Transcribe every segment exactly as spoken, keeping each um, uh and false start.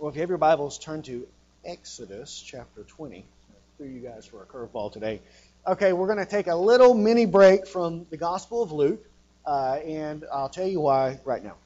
Well, if you have your Bibles, turn to Exodus chapter twenty. I threw you guys for a curveball today. Okay, we're going to take a little mini break from the Gospel of Luke, uh, and I'll tell you why right now.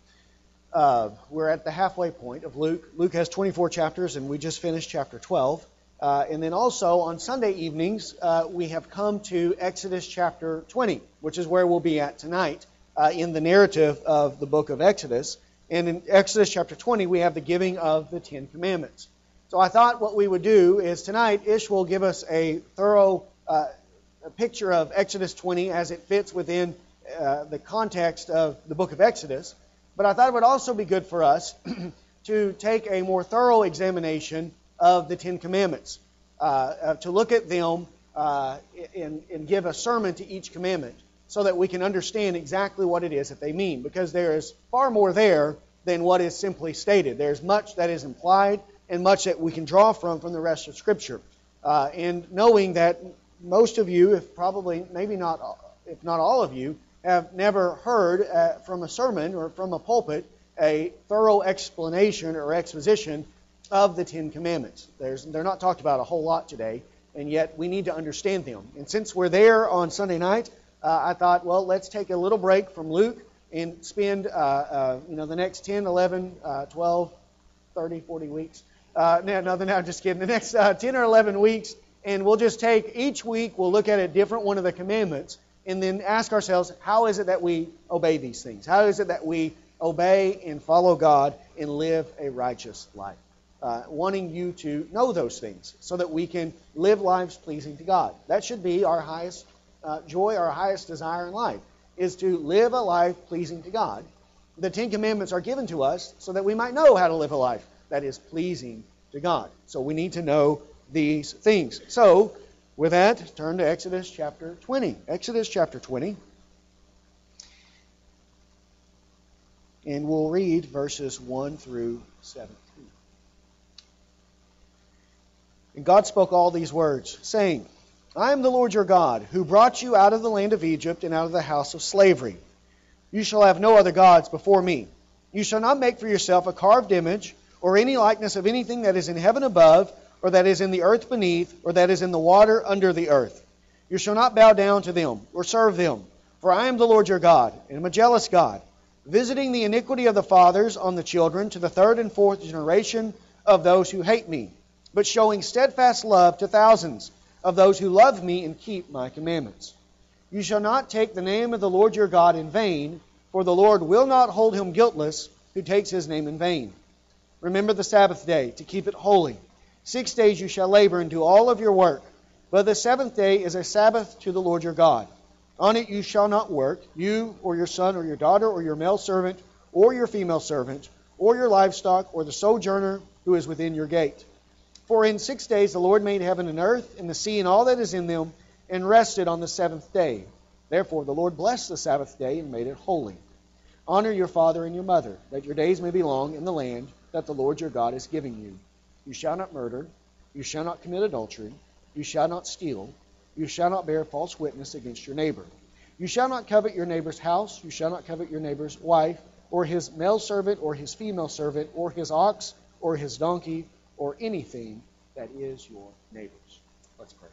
Uh, we're at the halfway point of Luke. Luke has twenty-four chapters, and we just finished chapter twelve. Uh, and then also on Sunday evenings, uh, we have come to Exodus chapter twenty, which is where we'll be at tonight uh, in the narrative of the book of Exodus. And in Exodus chapter twenty, we have the giving of the Ten Commandments. So I thought what we would do is tonight, Ish will give us a thorough uh, a picture of Exodus twenty as it fits within uh, the context of the book of Exodus. But I thought it would also be good for us to take a more thorough examination of the Ten Commandments, uh, uh, to look at them uh, and, and give a sermon to each commandment, so that we can understand exactly what it is that they mean. Because there is far more there than what is simply stated. There's much that is implied and much that we can draw from from the rest of Scripture. Uh, and knowing that most of you, if probably, maybe not, if not all of you, have never heard uh, from a sermon or from a pulpit a thorough explanation or exposition of the Ten Commandments. There's, they're not talked about a whole lot today, and yet we need to understand them. And since we're there on Sunday night, Uh, I thought, well, let's take a little break from Luke and spend, uh, uh, you know, the next ten, eleven, uh, twelve, thirty, forty weeks. Uh, no, no, no, I'm just kidding. The next uh, ten or eleven weeks, and we'll just take, each week we'll look at a different one of the commandments and then ask ourselves, how is it that we obey these things? How is it that we obey and follow God and live a righteous life? Uh, wanting you to know those things so that we can live lives pleasing to God. That should be our highest Uh, joy, our highest desire in life, is to live a life pleasing to God. The Ten Commandments are given to us so that we might know how to live a life that is pleasing to God. So we need to know these things. So, with that, turn to Exodus chapter twenty. Exodus chapter twenty. And we'll read verses one through seventeen. And God spoke all these words, saying, I am the Lord your God, who brought you out of the land of Egypt and out of the house of slavery. You shall have no other gods before me. You shall not make for yourself a carved image, or any likeness of anything that is in heaven above, or that is in the earth beneath, or that is in the water under the earth. You shall not bow down to them, or serve them. For I am the Lord your God, and am a jealous God, visiting the iniquity of the fathers on the children to the third and fourth generation of those who hate me, but showing steadfast love to thousands of those who love me and keep my commandments. You shall not take the name of the Lord your God in vain, for the Lord will not hold him guiltless who takes his name in vain. Remember the Sabbath day, to keep it holy. Six days you shall labor and do all of your work, but the seventh day is a Sabbath to the Lord your God. On it you shall not work, you or your son or your daughter or your male servant or your female servant or your livestock or the sojourner who is within your gate. For in six days the Lord made heaven and earth, and the sea and all that is in them, and rested on the seventh day. Therefore the Lord blessed the Sabbath day and made it holy. Honor your father and your mother, that your days may be long in the land that the Lord your God is giving you. You shall not murder, you shall not commit adultery, you shall not steal, you shall not bear false witness against your neighbor. You shall not covet your neighbor's house, you shall not covet your neighbor's wife, or his male servant, or his female servant, or his ox, or his donkey, or anything that is your neighbor's. Let's pray.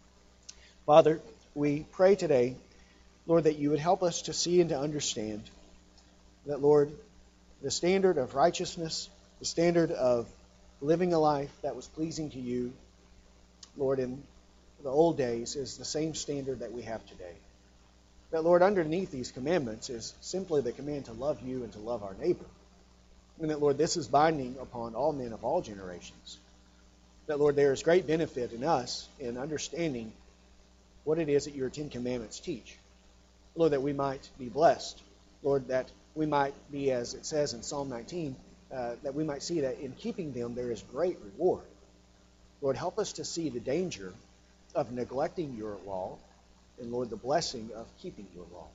Father, we pray today, Lord, that you would help us to see and to understand that, Lord, the standard of righteousness, the standard of living a life that was pleasing to you, Lord, in the old days is the same standard that we have today. That, Lord, underneath these commandments is simply the command to love you and to love our neighbor. And that, Lord, this is binding upon all men of all generations. That, Lord, there is great benefit in us in understanding what it is that your Ten Commandments teach. Lord, that we might be blessed. Lord, that we might be, as it says in Psalm nineteen, uh, that we might see that in keeping them there is great reward. Lord, help us to see the danger of neglecting your law, and, Lord, the blessing of keeping your law.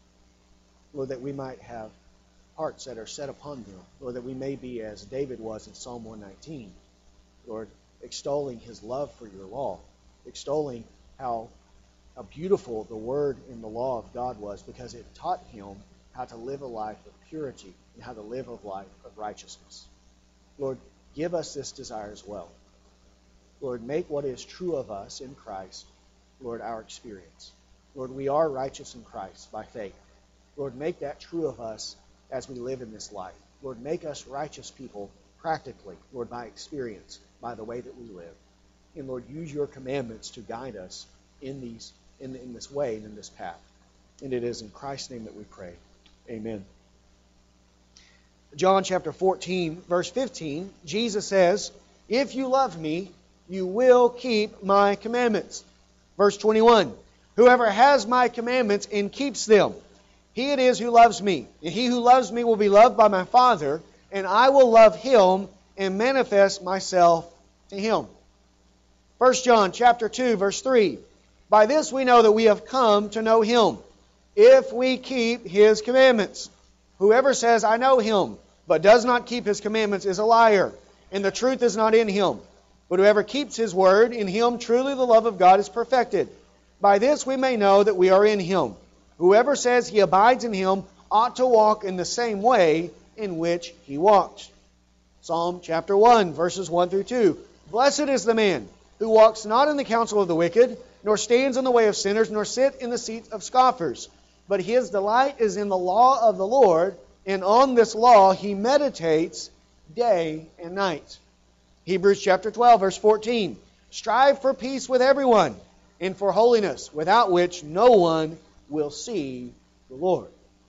Lord, that we might have hearts that are set upon them. Lord, that we may be as David was in Psalm one nineteen. Lord, extolling his love for your law. Extolling how, how beautiful the word in the law of God was, because it taught him how to live a life of purity and how to live a life of righteousness. Lord, give us this desire as well. Lord, make what is true of us in Christ, Lord, our experience. Lord, we are righteous in Christ by faith. Lord, make that true of us as we live in this life. Lord, make us righteous people practically, Lord, by experience, by the way that we live. And Lord, use your commandments to guide us in these in, in this way and in this path. And it is in Christ's name that we pray. Amen. John chapter fourteen, verse fifteen, Jesus says, "If you love me, you will keep my commandments." Verse twenty-one, "Whoever has my commandments and keeps them, he it is who loves me. And he who loves me will be loved by my Father, and I will love him and manifest myself to him." First John chapter two, verse three, "By this we know that we have come to know him, if we keep his commandments. Whoever says, 'I know him,' but does not keep his commandments is a liar, and the truth is not in him. But whoever keeps his word, in him truly the love of God is perfected. By this we may know that we are in him. Whoever says he abides in him ought to walk in the same way in which he walked." Psalm chapter one, verses one through two. "Blessed is the man who walks not in the counsel of the wicked, nor stands in the way of sinners, nor sit in the seat of scoffers. But his delight is in the law of the Lord, and on this law he meditates day and night." Hebrews chapter twelve, verse fourteen. "Strive for peace with everyone, and for holiness, without which no one will see the Lord."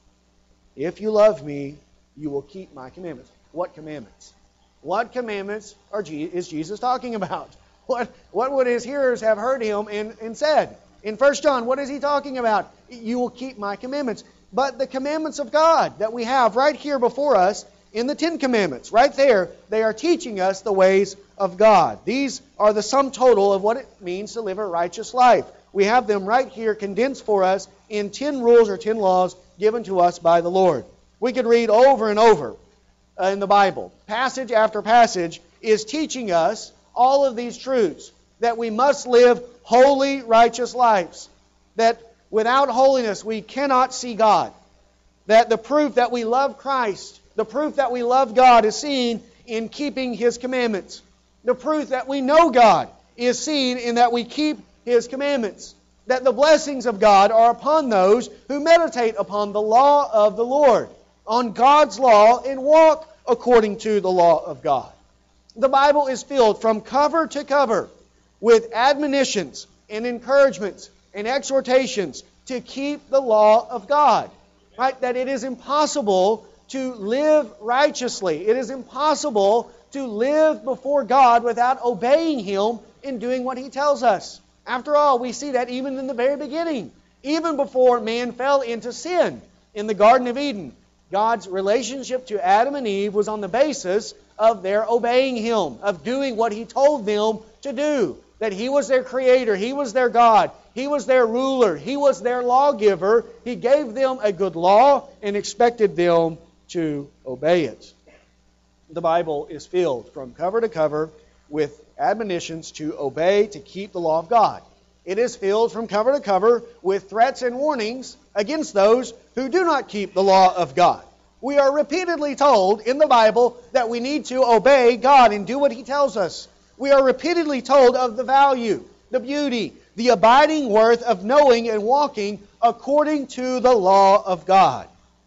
If you love me, you will keep my commandments. What commandments? What commandments are Je- is Jesus talking about? What, what would his hearers have heard him and, and said? In First John, what is he talking about? You will keep my commandments. But the commandments of God that we have right here before us in the Ten Commandments, right there, they are teaching us the ways of God. These are the sum total of what it means to live a righteous life. We have them right here condensed for us in ten rules or ten laws given to us by the Lord. We could read over and over uh, in the Bible. Passage after passage is teaching us all of these truths, that we must live holy, righteous lives, that without holiness we cannot see God, that the proof that we love Christ, the proof that we love God is seen in keeping His commandments. The proof that we know God is seen in that we keep His commandments. That the blessings of God are upon those who meditate upon the law of the Lord, on God's law, and walk according to the law of God. The Bible is filled from cover to cover with admonitions and encouragements and exhortations to keep the law of God. Right? That it is impossible to live righteously. It is impossible to live before God without obeying Him in doing what He tells us. After all, we see that even in the very beginning. Even before man fell into sin in the Garden of Eden, God's relationship to Adam and Eve was on the basis of their obeying Him, of doing what He told them to do. That He was their Creator, He was their God, He was their ruler, He was their lawgiver. He gave them a good law and expected them to obey it. The Bible is filled from cover to cover with admonitions to obey, to keep the law of God. It is filled from cover to cover with threats and warnings against those who do not keep the law of God. We are repeatedly told in the Bible that we need to obey God and do what He tells us. We are repeatedly told of the value, the beauty, the abiding worth of knowing and walking according to the law of God.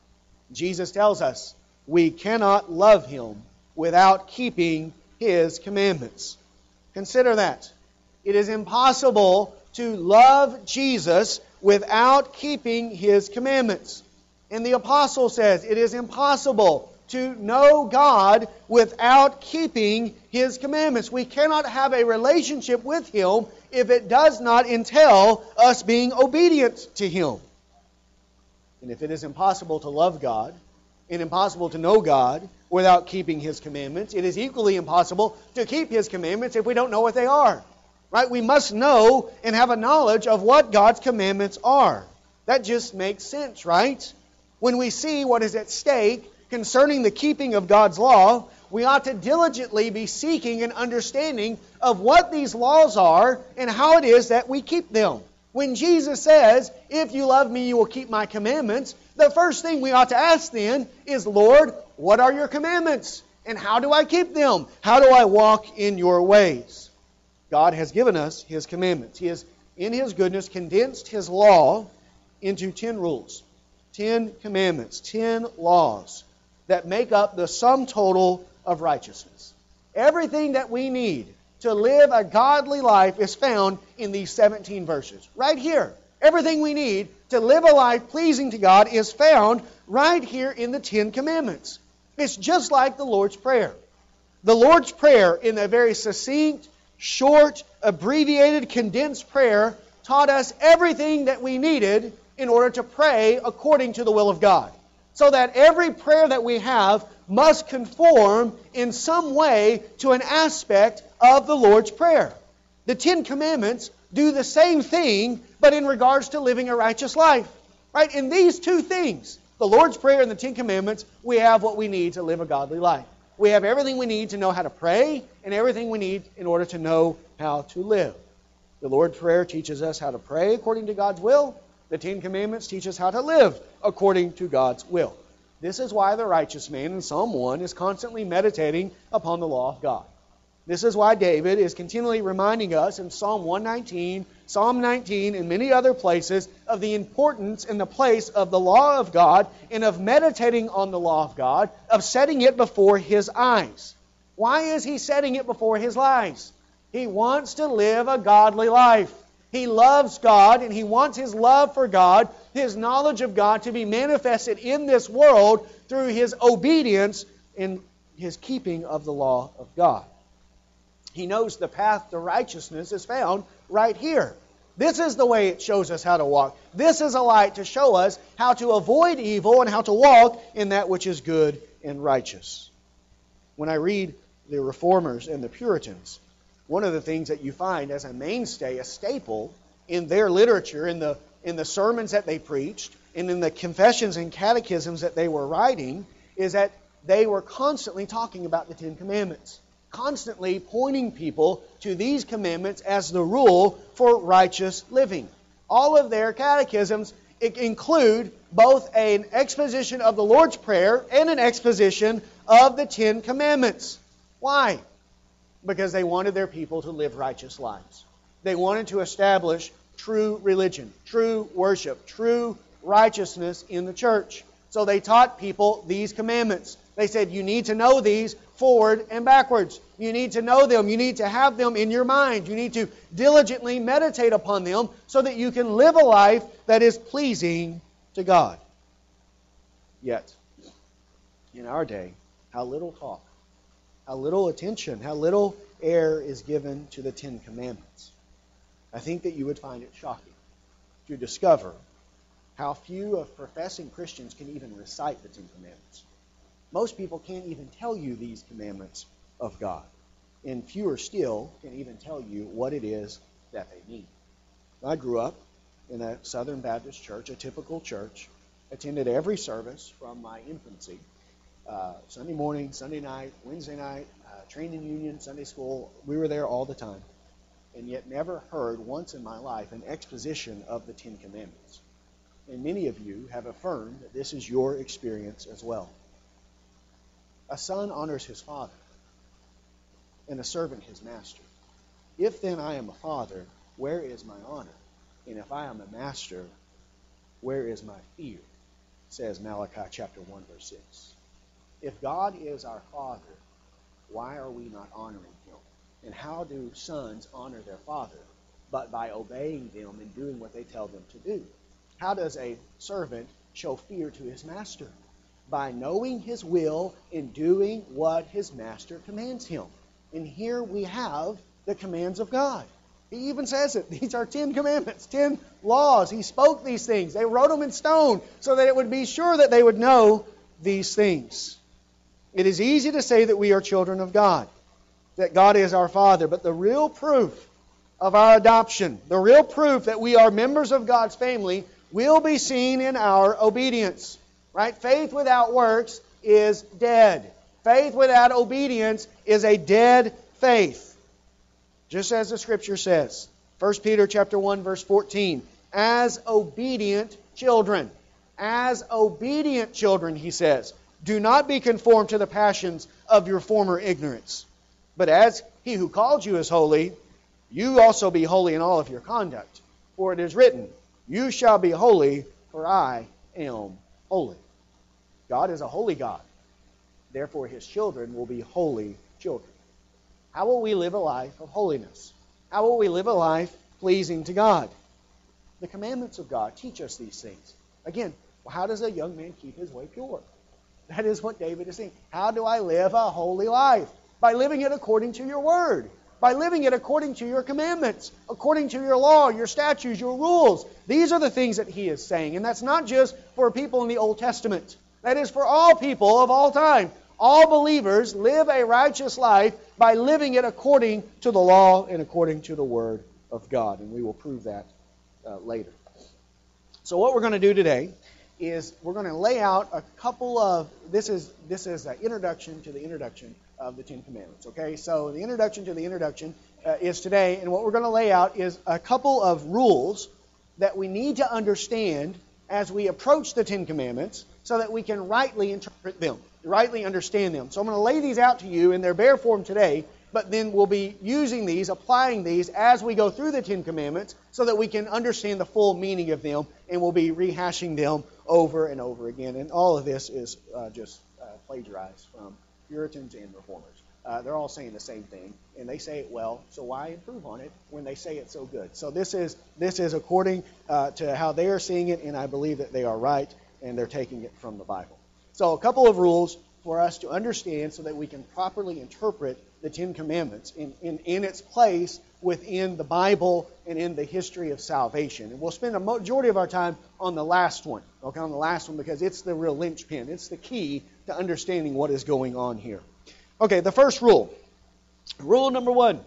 Jesus tells us we cannot love Him without keeping His commandments. Consider that. It is impossible to love Jesus without keeping His commandments. And the apostle says it is impossible to know God without keeping His commandments. We cannot have a relationship with Him if it does not entail us being obedient to Him. And if it is impossible to love God and impossible to know God without keeping His commandments, it is equally impossible to keep His commandments if we don't know what they are. Right? We must know and have a knowledge of what God's commandments are. That just makes sense, right? When we see what is at stake concerning the keeping of God's law, we ought to diligently be seeking an understanding of what these laws are and how it is that we keep them. When Jesus says, "If you love me, you will keep my commandments," the first thing we ought to ask then is, "Lord, what are your commandments? And how do I keep them? How do I walk in your ways? God has given us His commandments. He has, in His goodness, condensed His law into ten rules, ten commandments, ten laws that make up the sum total of righteousness. Everything that we need to live a godly life is found in these seventeen verses. Right here. Everything we need to live a life pleasing to God is found right here in the Ten Commandments. It's just like the Lord's Prayer. The Lord's Prayer, in a very succinct, short, abbreviated, condensed prayer, taught us everything that we needed in order to pray according to the will of God. So that every prayer that we have must conform in some way to an aspect of the Lord's Prayer. The Ten Commandments do the same thing, but in regards to living a righteous life. Right? In these two things, the Lord's Prayer and the Ten Commandments, we have what we need to live a godly life. We have everything we need to know how to pray and everything we need in order to know how to live. The Lord's Prayer teaches us how to pray according to God's will. The Ten Commandments teach us how to live according to God's will. This is why the righteous man in Psalm one is constantly meditating upon the law of God. This is why David is continually reminding us in Psalm one nineteen, Psalm nineteen, and many other places of the importance and the place of the law of God and of meditating on the law of God, of setting it before his eyes. Why is he setting it before his eyes? He wants to live a godly life. He loves God and he wants his love for God, his knowledge of God to be manifested in this world through his obedience in his keeping of the law of God. He knows the path to righteousness is found right here. This is the way it shows us how to walk. This is a light to show us how to avoid evil and how to walk in that which is good and righteous. When I read the Reformers and the Puritans, one of the things that you find as a mainstay, a staple in their literature, in the, in the sermons that they preached, and in the confessions and catechisms that they were writing, is that they were constantly talking about the Ten Commandments. Constantly pointing people to these commandments as the rule for righteous living. All of their catechisms include both an exposition of the Lord's Prayer and an exposition of the Ten Commandments. Why? Because they wanted their people to live righteous lives. They wanted to establish true religion, true worship, true righteousness in the church. So they taught people these commandments. They said, you need to know these forward and backwards. You need to know them. You need to have them in your mind. You need to diligently meditate upon them so that you can live a life that is pleasing to God. Yet, in our day, how little talk, how little attention, how little air is given to the Ten Commandments. I think that you would find it shocking to discover how few of professing Christians can even recite the Ten Commandments. Most people can't even tell you these commandments of God. And fewer still can even tell you what it is that they mean. I grew up in a Southern Baptist church, a typical church, attended every service from my infancy. Uh, Sunday morning, Sunday night, Wednesday night, uh, training union, Sunday school. We were there all the time. And yet never heard once in my life an exposition of the Ten Commandments. And many of you have affirmed that this is your experience as well. A son honors his father, and a servant his master. If then I am a father, where is my honor? And if I am a master, where is my fear? Says Malachi chapter one, verse six. If God is our Father, why are we not honoring Him? And how do sons honor their father? But by obeying them and doing what they tell them to do. How does a servant show fear to his master? By knowing his will and doing what his master commands him. And here we have the commands of God. He even says it. These are ten commandments, ten laws. He spoke these things. They wrote them in stone so that it would be sure that they would know these things. It is easy to say that we are children of God, that God is our Father, but the real proof of our adoption, the real proof that we are members of God's family, will be seen in our obedience. Right? Faith without works is dead. Faith without obedience is a dead faith. Just as the Scripture says. First Peter chapter one, verse fourteen. As obedient children. As obedient children, he says. Do not be conformed to the passions of your former ignorance. But as he who called you is holy, you also be holy in all of your conduct. For it is written, you shall be holy, for I am holy. God is a holy God. Therefore, his children will be holy children. How will we live a life of holiness? How will we live a life pleasing to God? The commandments of God teach us these things. Again, how does a young man keep his way pure? That is what David is saying. How do I live a holy life? By living it according to your word. By living it according to your commandments, according to your law, your statutes, your rules. These are the things that he is saying. And that's not just for people in the Old Testament. That is for all people of all time. All believers live a righteous life by living it according to the law and according to the word of God. And we will prove that uh, later. So what we're going to do today is we're going to lay out a couple of, this is this is an introduction to the introduction of the Ten Commandments. Okay, so the introduction to the introduction uh, is today, and what we're going to lay out is a couple of rules that we need to understand as we approach the Ten Commandments so that we can rightly interpret them, rightly understand them. So I'm going to lay these out to you in their bare form today, but then we'll be using these, applying these as we go through the Ten Commandments so that we can understand the full meaning of them, and we'll be rehashing them over and over again. And all of this is uh, just uh, plagiarized from Puritans and Reformers. Uh, they're all saying the same thing, and they say it well, so why improve on it when they say it so good? So this is this is according uh, to how they are seeing it, and I believe that they are right, and they're taking it from the Bible. So a couple of rules for us to understand so that we can properly interpret the Ten Commandments in, in, in its place within the Bible and in the history of salvation. And we'll spend a majority of our time on the last one, okay, on the last one because it's the real linchpin. It's the key to understanding what is going on here. Okay, the first rule. Rule number one.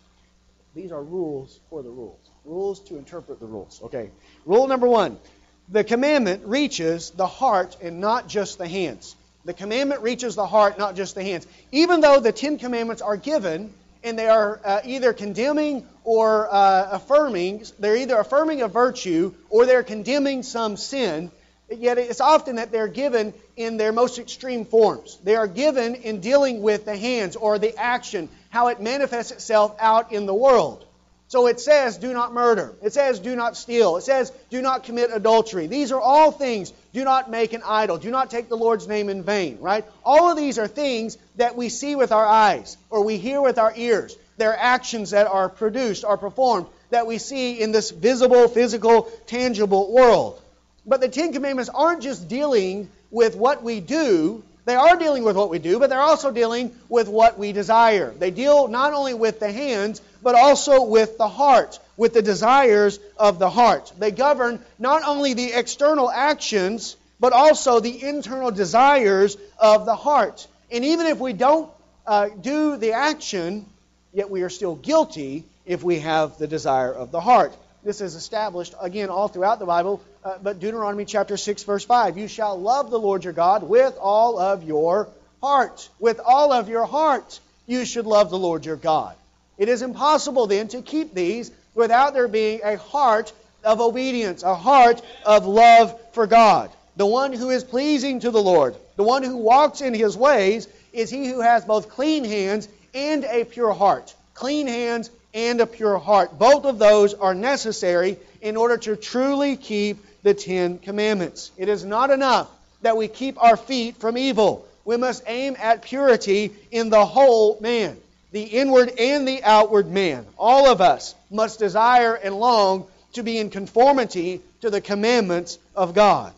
These are rules for the rules. Rules to interpret the rules. Okay, rule number one. The commandment reaches the heart and not just the hands. The commandment reaches the heart, not just the hands. Even though the Ten Commandments are given, and they are uh, either condemning or uh, affirming, they're either affirming a virtue or they're condemning some sin, yet it's often that they're given in their most extreme forms. They are given in dealing with the hands or the action, how it manifests itself out in the world. So it says, do not murder. It says, do not steal. It says, do not commit adultery. These are all things. Do not make an idol. Do not take the Lord's name in vain, right? All of these are things that we see with our eyes or we hear with our ears. They're actions that are produced or performed that we see in this visible, physical, tangible world. But the Ten Commandments aren't just dealing with what we do. They are dealing with what we do, but they're also dealing with what we desire. They deal not only with the hands, but also with the heart, with the desires of the heart. They govern not only the external actions, but also the internal desires of the heart. And even if we don't uh, do the action, yet we are still guilty if we have the desire of the heart. This is established, again, all throughout the Bible, uh, but Deuteronomy chapter six, verse five. You shall love the Lord your God with all of your heart. With all of your heart, you should love the Lord your God. It is impossible then to keep these without there being a heart of obedience, a heart of love for God. The one who is pleasing to the Lord, the one who walks in His ways, is he who has both clean hands and a pure heart. Clean hands and a pure heart. Both of those are necessary in order to truly keep the Ten Commandments. It is not enough that we keep our feet from evil. We must aim at purity in the whole man, the inward and the outward man. All of us must desire and long to be in conformity to the commandments of God.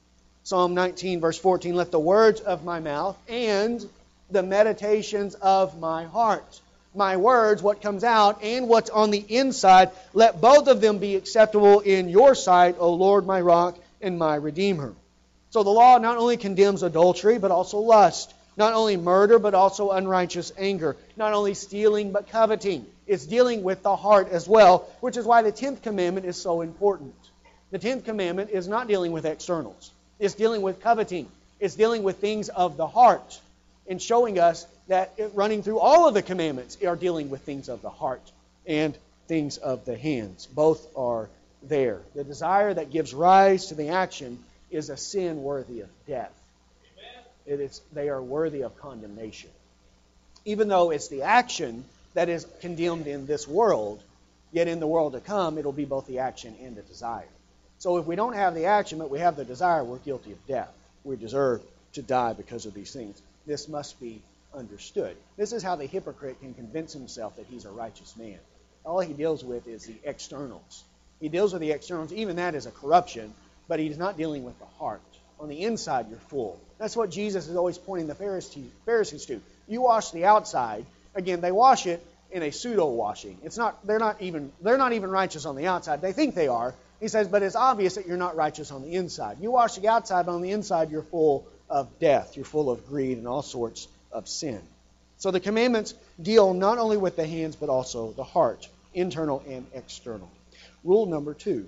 Psalm nineteen, verse fourteen, let the words of my mouth and the meditations of my heart, my words, what comes out, and what's on the inside, let both of them be acceptable in your sight, O Lord, my rock and my redeemer. So the law not only condemns adultery, but also lust. Not only murder, but also unrighteous anger. Not only stealing, but coveting. It's dealing with the heart as well, which is why the tenth commandment is so important. The tenth commandment is not dealing with externals. It's dealing with coveting. It's dealing with things of the heart, and showing us that it, running through all of the commandments are dealing with things of the heart and things of the hands. Both are there. The desire that gives rise to the action is a sin worthy of death. Amen. It is, they are worthy of condemnation. Even though it's the action that is condemned in this world, yet in the world to come, it'll be both the action and the desire. So if we don't have the action, but we have the desire, we're guilty of death. We deserve to die because of these things. This must be understood. This is how the hypocrite can convince himself that he's a righteous man. All he deals with is the externals. He deals with the externals. Even that is a corruption, but he's not dealing with the heart. On the inside, you're full. That's what Jesus is always pointing the Pharisees, Pharisees to. You wash the outside. Again, they wash it in a pseudo-washing. It's not. They're not even. They're not even righteous on the outside. They think they are. He says, but it's obvious that you're not righteous on the inside. You wash the outside, but on the inside, you're full of death. You're full of greed and all sorts of sin. So the commandments deal not only with the hands, but also the heart, internal and external. Rule number two.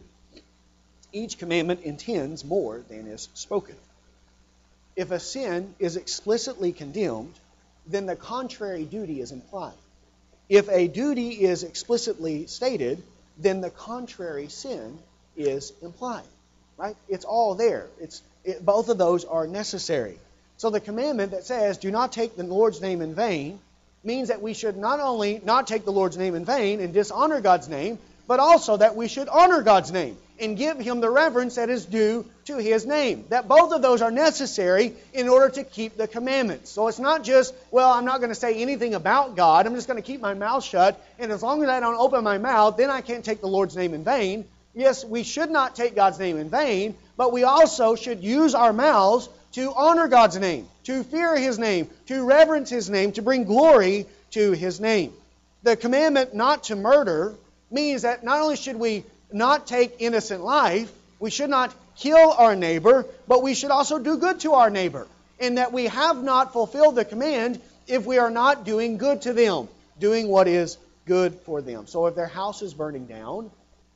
Each commandment intends more than is spoken. If a sin is explicitly condemned, then the contrary duty is implied. If a duty is explicitly stated, then the contrary sin is implied. Right? It's all there. It's it, both of those are necessary. So the commandment that says, do not take the Lord's name in vain, means that we should not only not take the Lord's name in vain and dishonor God's name, but also that we should honor God's name and give Him the reverence that is due to His name. That both of those are necessary in order to keep the commandments. So it's not just, well, I'm not going to say anything about God. I'm just going to keep my mouth shut. And as long as I don't open my mouth, then I can't take the Lord's name in vain. Yes, we should not take God's name in vain, but we also should use our mouths to honor God's name, to fear His name, to reverence His name, to bring glory to His name. The commandment not to murder means that not only should we not take innocent life, we should not kill our neighbor, but we should also do good to our neighbor. And that we have not fulfilled the command if we are not doing good to them, doing what is good for them. So if their house is burning down,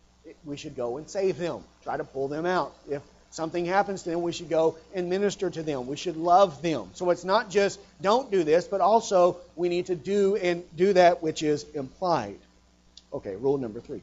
we should go and save them, try to pull them out. If something happens to them, we should go and minister to them. We should love them. So it's not just don't do this, but also we need to do and do that which is implied. Okay, rule number three.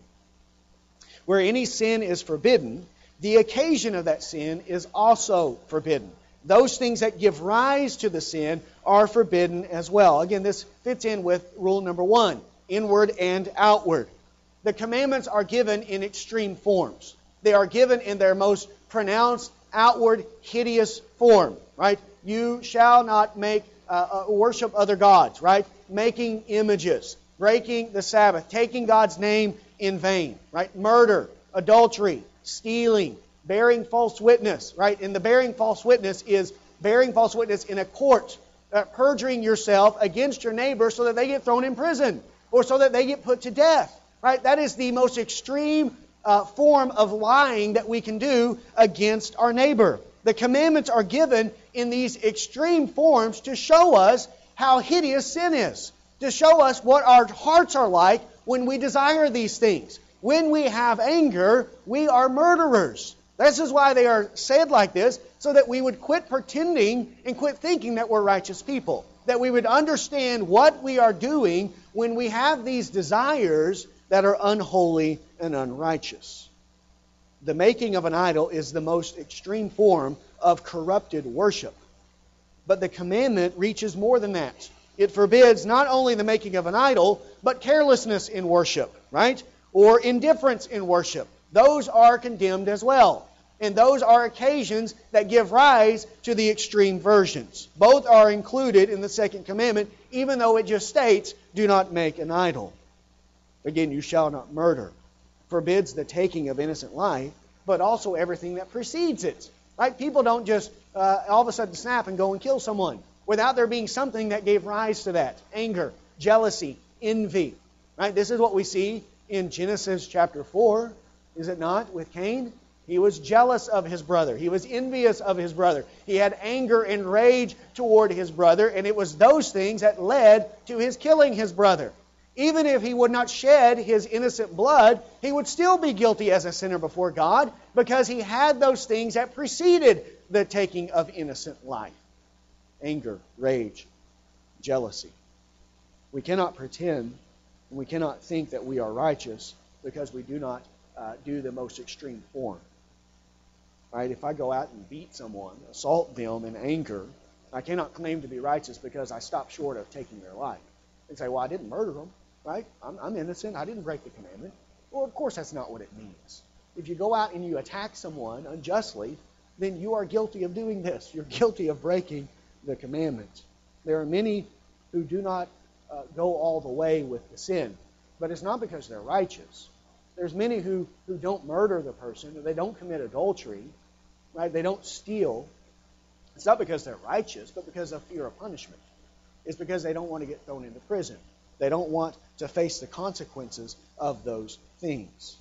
Where any sin is forbidden, the occasion of that sin is also forbidden. Those things that give rise to the sin are forbidden as well. Again, this fits in with rule number one, inward and outward. The commandments are given in extreme forms. They are given in their most pronounced, outward, hideous form, right? You shall not make uh, uh, worship other gods, right? Making images, breaking the Sabbath, taking God's name in vain, right? Murder, adultery, stealing, bearing false witness, right? And the bearing false witness is bearing false witness in a court, uh, perjuring yourself against your neighbor so that they get thrown in prison or so that they get put to death, right? That is the most extreme uh, form of lying that we can do against our neighbor. The commandments are given in these extreme forms to show us how hideous sin is, to show us what our hearts are like when we desire these things. When we have anger, we are murderers. This is why they are said like this, so that we would quit pretending and quit thinking that we're righteous people. That we would understand what we are doing when we have these desires that are unholy and unrighteous. The making of an idol is the most extreme form of corrupted worship. But the commandment reaches more than that. It forbids not only the making of an idol, but carelessness in worship, right? Or indifference in worship. Those are condemned as well. And those are occasions that give rise to the extreme versions. Both are included in the second commandment, even though it just states, do not make an idol. Again, you shall not murder. Forbids the taking of innocent life, but also everything that precedes it. Right? People don't just uh, all of a sudden snap and go and kill someone without there being something that gave rise to that. Anger, jealousy, envy. Right? This is what we see in Genesis chapter four, is it not, with Cain? He was jealous of his brother. He was envious of his brother. He had anger and rage toward his brother, and it was those things that led to his killing his brother. Even if he would not shed his innocent blood, he would still be guilty as a sinner before God because he had those things that preceded the taking of innocent life. Anger, rage, jealousy. We cannot pretend and we cannot think that we are righteous because we do not uh, do the most extreme form. Right? If I go out and beat someone, assault them in anger, I cannot claim to be righteous because I stopped short of taking their life. They say, well, I didn't murder them, right? I'm, I'm innocent. I didn't break the commandment. Well, of course that's not what it means. If you go out and you attack someone unjustly, then you are guilty of doing this. You're guilty of breaking the commandments. There are many who do not uh, go all the way with the sin, but it's not because they're righteous. There's many who, who don't murder the person, or they don't commit adultery, right? They don't steal. It's not because they're righteous, but because of fear of punishment. It's because they don't want to get thrown into prison. They don't want to face the consequences of those things.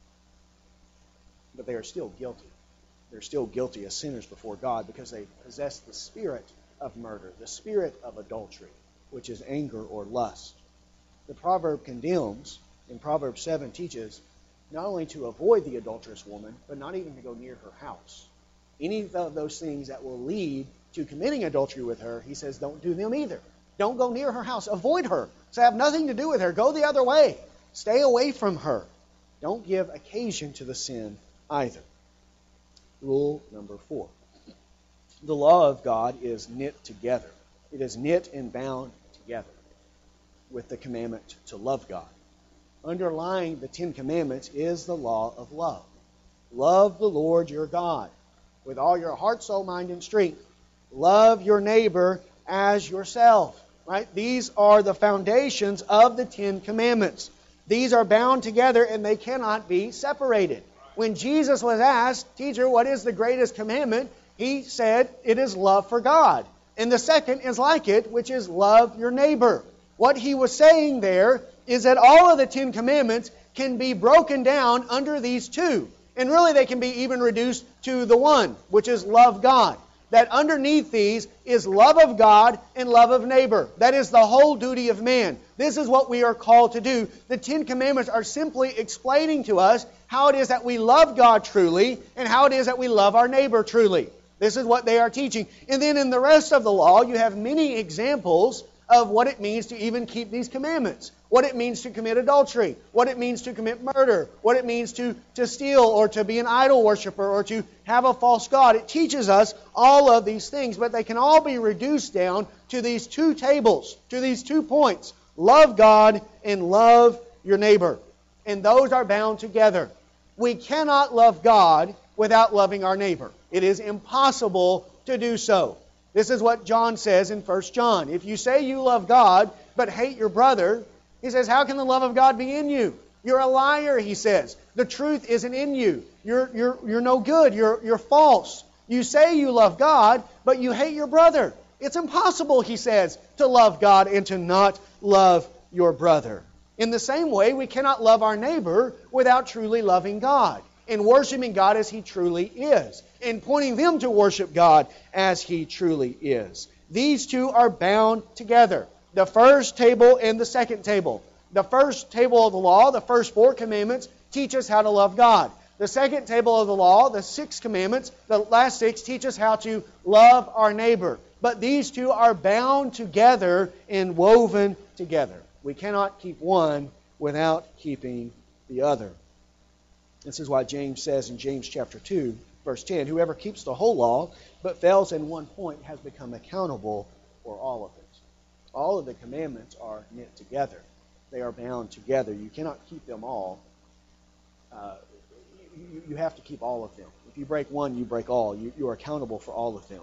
But they are still guilty. They're still guilty as sinners before God because they possess the spirit of murder, the spirit of adultery, which is anger or lust. The proverb condemns, and Proverbs seven teaches, not only to avoid the adulterous woman, but not even to go near her house. Any of those things that will lead to committing adultery with her, he says, don't do them either. Don't go near her house. Avoid her. So have nothing to do with her. Go the other way. Stay away from her. Don't give occasion to the sin either. Rule number four. The law of God is knit together. It is knit and bound together with the commandment to love God. Underlying the Ten Commandments is the law of love. Love the Lord your God with all your heart, soul, mind, and strength. Love your neighbor as yourself. Right? These are the foundations of the Ten Commandments. These are bound together and they cannot be separated. When Jesus was asked, Teacher, what is the greatest commandment? He said, it is love for God. And the second is like it, which is love your neighbor. What he was saying there is that all of the Ten Commandments can be broken down under these two. And really they can be even reduced to the one, which is love God. That underneath these is love of God and love of neighbor. That is the whole duty of man. This is what we are called to do. The Ten Commandments are simply explaining to us how it is that we love God truly and how it is that we love our neighbor truly. This is what they are teaching. And then in the rest of the law, you have many examples of what it means to even keep these commandments. What it means to commit adultery. What it means to commit murder. What it means to, to steal or to be an idol worshiper or to have a false god. It teaches us all of these things, but they can all be reduced down to these two tables, to these two points. Love God and love your neighbor. And those are bound together. We cannot love God without loving our neighbor. It is impossible to do so. This is what John says in First John. If you say you love God but hate your brother, he says, how can the love of God be in you? You're a liar, he says. The truth isn't in you. You're, you're, you're no good. You're, you're false. You say you love God, but you hate your brother. It's impossible, he says, to love God and to not love your brother. In the same way, we cannot love our neighbor without truly loving God and worshiping God as He truly is and pointing them to worship God as He truly is. These two are bound together. The first table and the second table. The first table of the law, the first four commandments, teach us how to love God. The second table of the law, the six commandments, the last six, teach us how to love our neighbor. But these two are bound together and woven together. We cannot keep one without keeping the other. This is why James says in James chapter two, verse ten, whoever keeps the whole law but fails in one point has become accountable for all of it. All of the commandments are knit together. They are bound together. You cannot keep them all. Uh, you, you have to keep all of them. If you break one, you break all. You, you are accountable for all of them.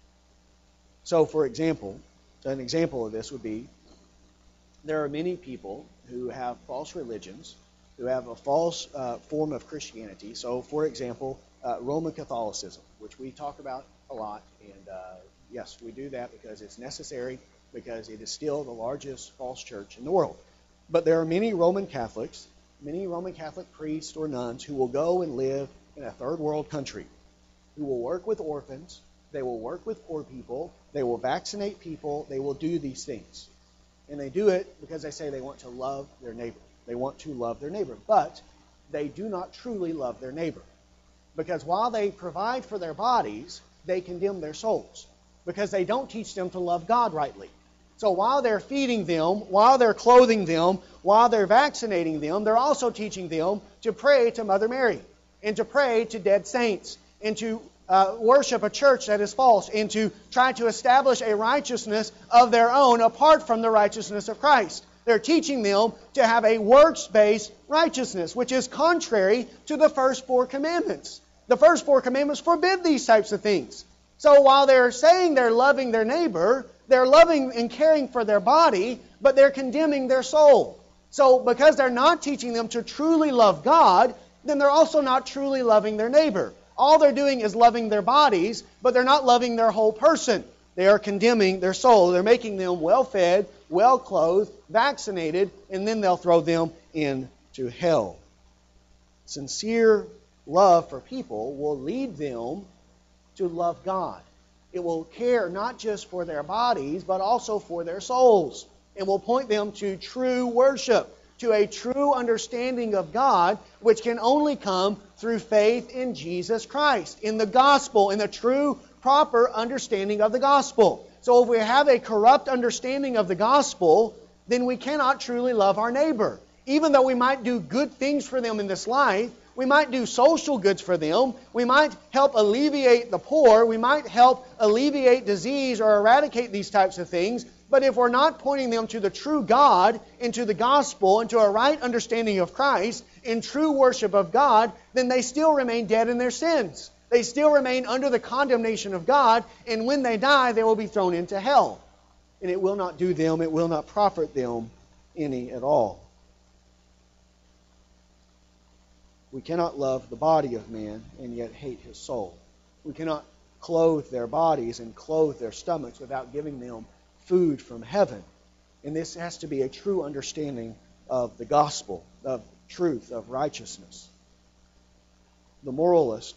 So, for example, an example of this would be there are many people who have false religions, who have a false uh, form of Christianity. So, for example, uh, Roman Catholicism, which we talk about a lot. And uh, yes, we do that because it's necessary, because it is still the largest false church in the world. But there are many Roman Catholics, many Roman Catholic priests or nuns who will go and live in a third world country, who will work with orphans, they will work with poor people, they will vaccinate people, they will do these things. And they do it because they say they want to love their neighbor. They want to love their neighbor. But they do not truly love their neighbor. Because while they provide for their bodies, they condemn their souls. Because they don't teach them to love God rightly. So while they're feeding them, while they're clothing them, while they're vaccinating them, they're also teaching them to pray to Mother Mary and to pray to dead saints and to uh, worship a church that is false and to try to establish a righteousness of their own apart from the righteousness of Christ. They're teaching them to have a works-based righteousness, which is contrary to the first four commandments. The first four commandments forbid these types of things. So while they're saying they're loving their neighbor, they're loving and caring for their body, but they're condemning their soul. So because they're not teaching them to truly love God, then they're also not truly loving their neighbor. All they're doing is loving their bodies, but they're not loving their whole person. They are condemning their soul. They're making them well-fed, well-clothed, vaccinated, and then they'll throw them into hell. Sincere love for people will lead them to love God. It will care not just for their bodies, but also for their souls. It will point them to true worship, to a true understanding of God, which can only come through faith in Jesus Christ, in the gospel, in the true, proper understanding of the gospel. So if we have a corrupt understanding of the gospel, then we cannot truly love our neighbor. Even though we might do good things for them in this life, we might do social goods for them, we might help alleviate the poor, we might help alleviate disease or eradicate these types of things, but if we're not pointing them to the true God, into the gospel, into a right understanding of Christ, in true worship of God, then they still remain dead in their sins. They still remain under the condemnation of God, and when they die, they will be thrown into hell. And it will not do them, it will not profit them any at all. We cannot love the body of man and yet hate his soul. We cannot clothe their bodies and clothe their stomachs without giving them food from heaven. And this has to be a true understanding of the gospel, of truth, of righteousness. The moralist,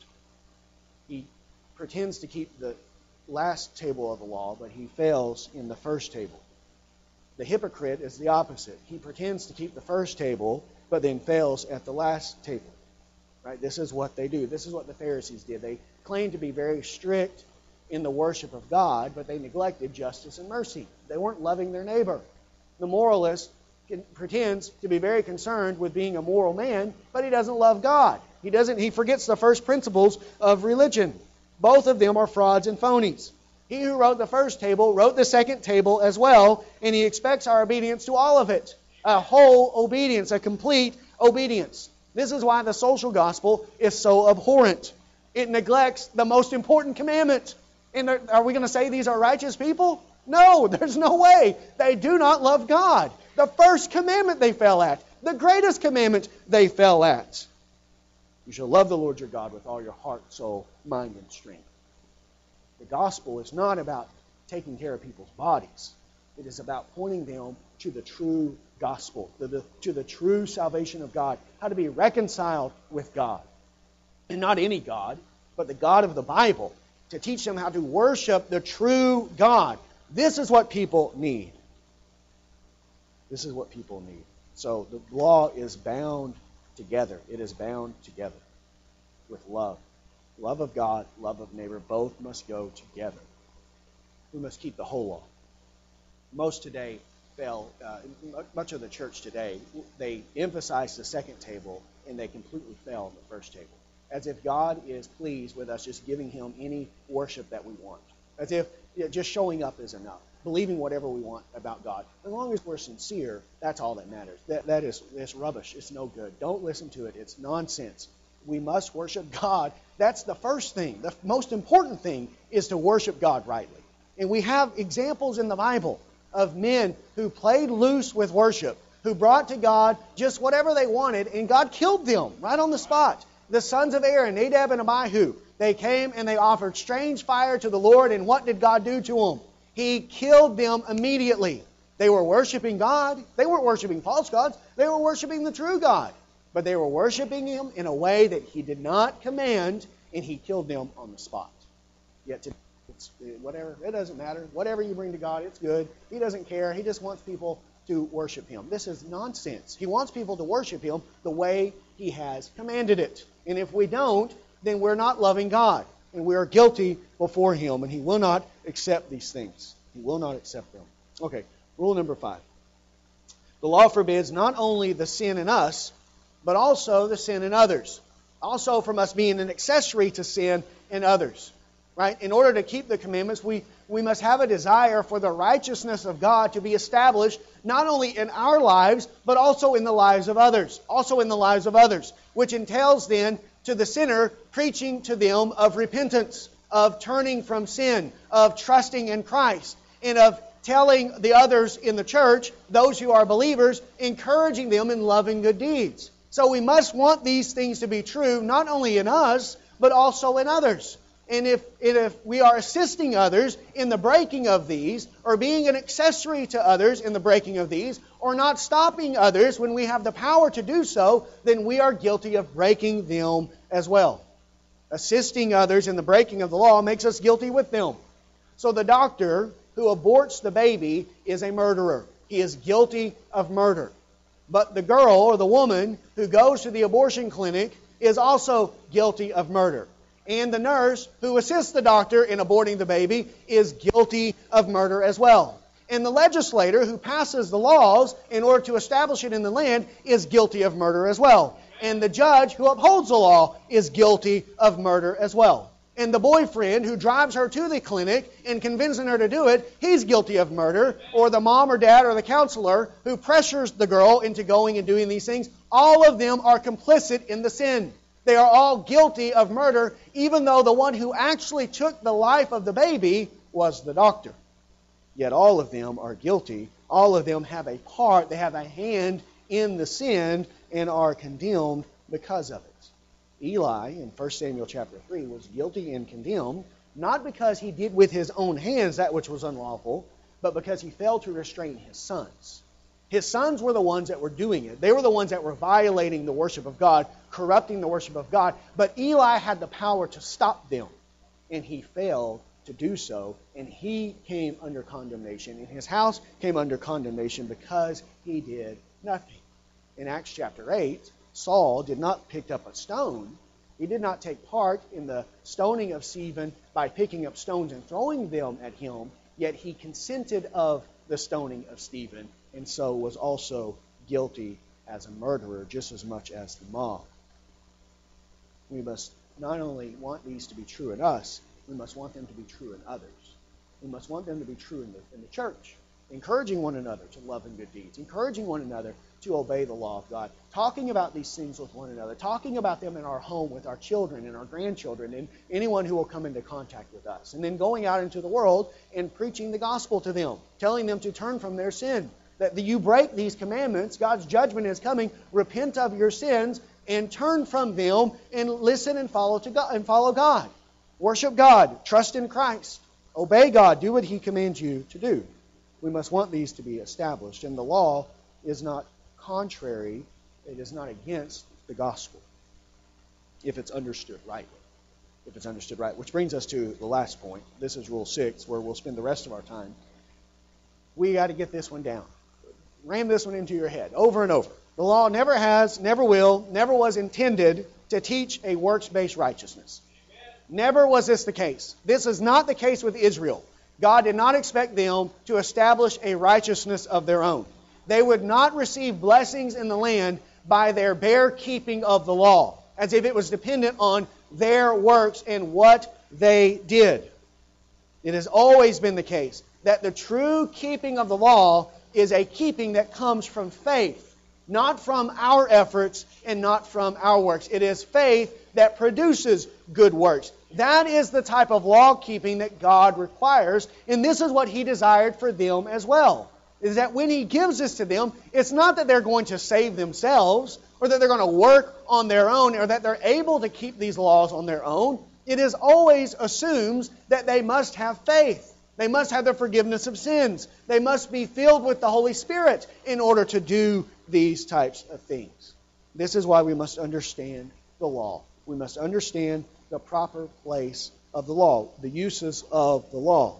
he pretends to keep the last table of the law, but he fails in the first table. The hypocrite is the opposite. He pretends to keep the first table, but then fails at the last table. Right? This is what they do. This is what the Pharisees did. They claimed to be very strict in the worship of God, but they neglected justice and mercy. They weren't loving their neighbor. The moralist can, pretends to be very concerned with being a moral man, but he doesn't love God. He doesn't. He forgets the first principles of religion. Both of them are frauds and phonies. He who wrote the first table wrote the second table as well, and he expects our obedience to all of it. A whole obedience, a complete obedience. This is why the social gospel is so abhorrent. It neglects the most important commandment. And are we going to say these are righteous people? No, there's no way. They do not love God. The first commandment they fell at. The greatest commandment they fell at. You shall love the Lord your God with all your heart, soul, mind, and strength. The gospel is not about taking care of people's bodies. It is about pointing them to the true gospel, to the, to the true salvation of God, how to be reconciled with God. And not any God, but the God of the Bible, to teach them how to worship the true God. This is what people need. This is what people need. So the law is bound together. It is bound together with love. Love of God, love of neighbor, both must go together. We must keep the whole law. Most today fail, uh, much of the church today, they emphasize the second table and they completely fail the first table. As if God is pleased with us just giving Him any worship that we want. As if you know, just showing up is enough. Believing whatever we want about God. As long as we're sincere, that's all that matters. That, that is it's rubbish. It's no good. Don't listen to it. It's nonsense. We must worship God. That's the first thing. The most important thing is to worship God rightly. And we have examples in the Bible of men who played loose with worship, who brought to God just whatever they wanted, and God killed them right on the spot. The sons of Aaron, Nadab and Abihu, they came and they offered strange fire to the Lord, and what did God do to them? He killed them immediately. They were worshiping God. They weren't worshiping false gods. They were worshiping the true God. But they were worshiping Him in a way that He did not command, and He killed them on the spot. Yet today, it's whatever, it doesn't matter. Whatever you bring to God, it's good. He doesn't care. He just wants people to worship Him. This is nonsense. He wants people to worship Him the way He has commanded it. And if we don't, then we're not loving God. And we are guilty before Him. And He will not accept these things. He will not accept them. Okay, rule number five. The law forbids not only the sin in us, but also the sin in others. Also from us being an accessory to sin and others. Right? In order to keep the commandments, we, we must have a desire for the righteousness of God to be established not only in our lives, but also in the lives of others. Also in the lives of others. Which entails then to the sinner preaching to them of repentance, of turning from sin, of trusting in Christ, and of telling the others in the church, those who are believers, encouraging them in loving good deeds. So we must want these things to be true, not only in us, but also in others. And if, and if we are assisting others in the breaking of these, or being an accessory to others in the breaking of these, or not stopping others when we have the power to do so, then we are guilty of breaking them as well. Assisting others in the breaking of the law makes us guilty with them. So the doctor who aborts the baby is a murderer. He is guilty of murder. But the girl or the woman who goes to the abortion clinic is also guilty of murder. And the nurse who assists the doctor in aborting the baby is guilty of murder as well. And the legislator who passes the laws in order to establish it in the land is guilty of murder as well. And the judge who upholds the law is guilty of murder as well. And the boyfriend who drives her to the clinic and convincing her to do it, he's guilty of murder. Or the mom or dad or the counselor who pressures the girl into going and doing these things, all of them are complicit in the sin. They are all guilty of murder, even though the one who actually took the life of the baby was the doctor. Yet all of them are guilty. All of them have a part, they have a hand in the sin and are condemned because of it. Eli, in First Samuel chapter three, was guilty and condemned, not because he did with his own hands that which was unlawful, but because he failed to restrain his sons. His sons were the ones that were doing it. They were the ones that were violating the worship of God, corrupting the worship of God. But Eli had the power to stop them, and he failed to do so, and he came under condemnation, and his house came under condemnation because he did nothing. In Acts chapter eight, Saul did not pick up a stone. He did not take part in the stoning of Stephen by picking up stones and throwing them at him, yet he consented of the stoning of Stephen, and so was also guilty as a murderer just as much as the mob. We must not only want these to be true in us, we must want them to be true in others. We must want them to be true in the, in the church, encouraging one another to love and good deeds, encouraging one another to obey the law of God, talking about these things with one another, talking about them in our home with our children and our grandchildren and anyone who will come into contact with us. And then going out into the world and preaching the gospel to them, telling them to turn from their sin. That you break these commandments, God's judgment is coming, repent of your sins and turn from them and listen and follow to God and follow God. Worship God, trust in Christ, obey God, do what He commands you to do. We must want these to be established, and the law is not contrary, it is not against the gospel, if it's understood rightly. If it's understood right. Which brings us to the last point. This is Rule six, where we'll spend the rest of our time. We got to get this one down. Ram this one into your head over and over. The law never has, never will, never was intended to teach a works-based righteousness. Never was this the case. This is not the case with Israel. God did not expect them to establish a righteousness of their own. They would not receive blessings in the land by their bare keeping of the law, as if it was dependent on their works and what they did. It has always been the case that the true keeping of the law is a keeping that comes from faith, not from our efforts and not from our works. It is faith that produces good works. That is the type of law keeping that God requires, and this is what He desired for them as well. Is that when He gives this to them, it's not that they're going to save themselves, or that they're going to work on their own, or that they're able to keep these laws on their own. It is always assumes that they must have faith. They must have the forgiveness of sins. They must be filled with the Holy Spirit in order to do these types of things. This is why we must understand the law. We must understand the proper place of the law, the uses of the law.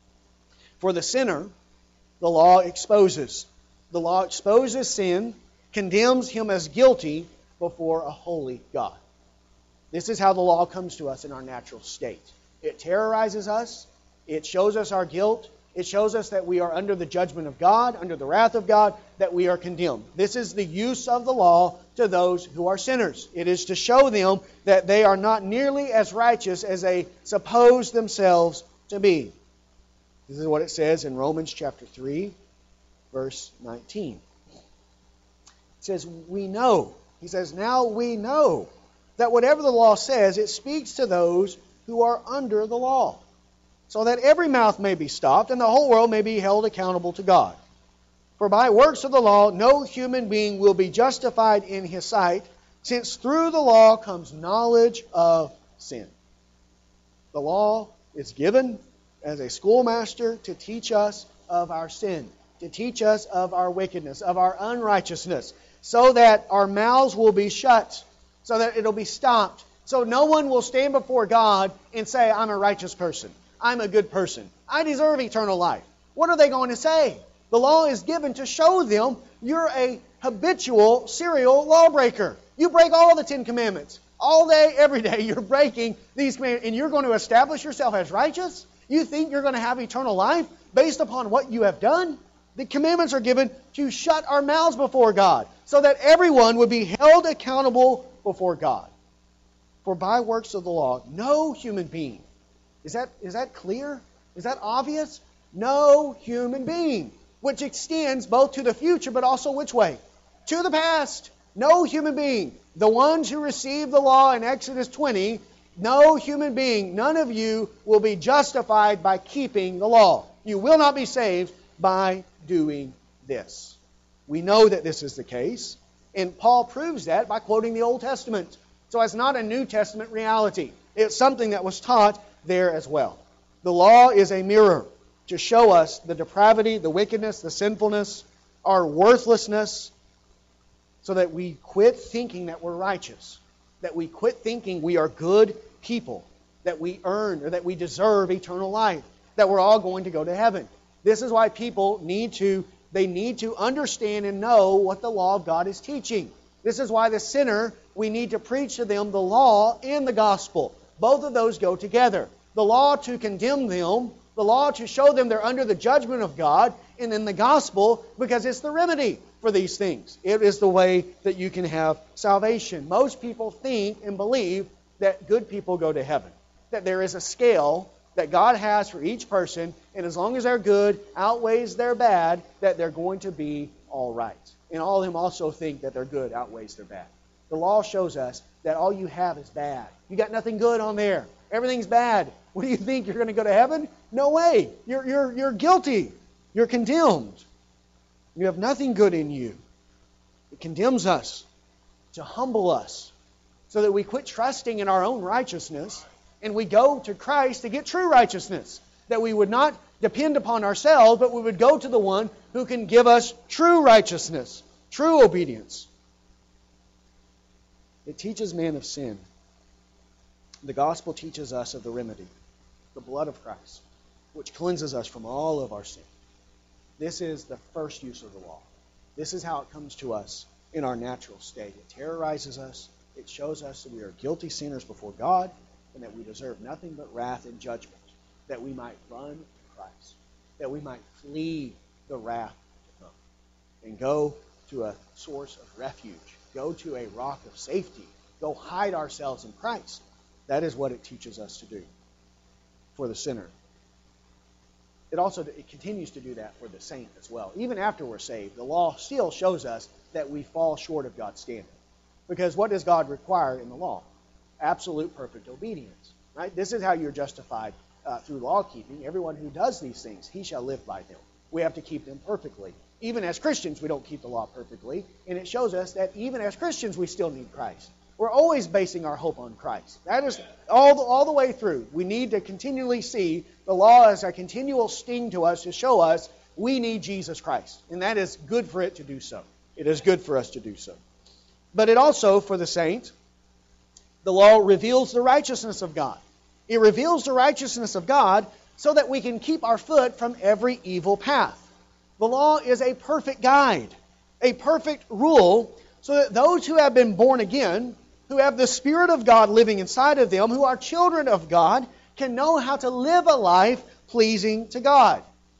For the sinner, the law exposes. The law exposes sin, condemns him as guilty before a holy God. This is how the law comes to us in our natural state. It terrorizes us. It shows us our guilt. It shows us that we are under the judgment of God, under the wrath of God, that we are condemned. This is the use of the law to those who are sinners. It is to show them that they are not nearly as righteous as they suppose themselves to be. This is what it says in Romans chapter three, verse nineteen. It says, we know. He says, now we know that whatever the law says, it speaks to those who are under the law, so that every mouth may be stopped and the whole world may be held accountable to God. For by works of the law, no human being will be justified in his sight, since through the law comes knowledge of sin. The law is given as a schoolmaster to teach us of our sin, to teach us of our wickedness, of our unrighteousness, so that our mouths will be shut, so that it'll be stopped. So no one will stand before God and say, I'm a righteous person. I'm a good person. I deserve eternal life. What are they going to say? The law is given to show them you're a habitual, serial lawbreaker. You break all the Ten Commandments. All day, every day, you're breaking these commandments, and you're going to establish yourself as righteous? You think you're going to have eternal life based upon what you have done? The commandments are given to shut our mouths before God, so that everyone would be held accountable before God. For by works of the law, no human being. Is that, is that clear? Is that obvious? No human being. Which extends both to the future, but also which way? To the past. No human being. The ones who received the law in Exodus twenty, no human being, none of you will be justified by keeping the law. You will not be saved by doing this. We know that this is the case, and Paul proves that by quoting the Old Testament. So it's not a New Testament reality. It's something that was taught there as well. The law is a mirror to show us the depravity, the wickedness, the sinfulness, our worthlessness, so that we quit thinking that we're righteous, that we quit thinking we are good people, that we earn or that we deserve eternal life, that we're all going to go to heaven. This is why people need to, they need to understand and know what the law of God is teaching. This is why the sinner, we need to preach to them the law and the gospel. Both of those go together. The law to condemn them, the law to show them they're under the judgment of God, and then the gospel because it's the remedy for these things. It is the way that you can have salvation. Most people think and believe that good people go to heaven, that there is a scale that God has for each person, and as long as their good outweighs their bad, that they're going to be all right. And all of them also think that their good outweighs their bad. The law shows us that all you have is bad. You got nothing good on there. Everything's bad. What do you think? You're going to go to heaven? No way. You're, you're, you're guilty. You're condemned. You have nothing good in you. It condemns us to humble us so that we quit trusting in our own righteousness and we go to Christ to get true righteousness. That we would not depend upon ourselves, but we would go to the one who can give us true righteousness, true obedience. It teaches man of sin. The gospel teaches us of the remedy, the blood of Christ, which cleanses us from all of our sin. This is the first use of the law. This is how it comes to us in our natural state. It terrorizes us. It shows us that we are guilty sinners before God and that we deserve nothing but wrath and judgment, that we might run to Christ, that we might flee the wrath to come and go to a source of refuge, go to a rock of safety, go hide ourselves in Christ. That is what it teaches us to do for the sinner. It also it continues to do that for the saint as well. Even after we're saved, the law still shows us that we fall short of God's standard. Because what does God require in the law? Absolute perfect obedience. Right? This is how you're justified uh, through law keeping. Everyone who does these things, he shall live by them. We have to keep them perfectly. Even as Christians, we don't keep the law perfectly. And it shows us that even as Christians, we still need Christ. We're always basing our hope on Christ. That is all the, all the way through. We need to continually see the law as a continual sting to us to show us we need Jesus Christ. And that is good for it to do so. It is good for us to do so. But it also, for the saint, the law reveals the righteousness of God. It reveals the righteousness of God so that we can keep our foot from every evil path. The law is a perfect guide, a perfect rule, so that those who have been born again, who have the Spirit of God living inside of them, who are children of God, can know how to live a life pleasing to God.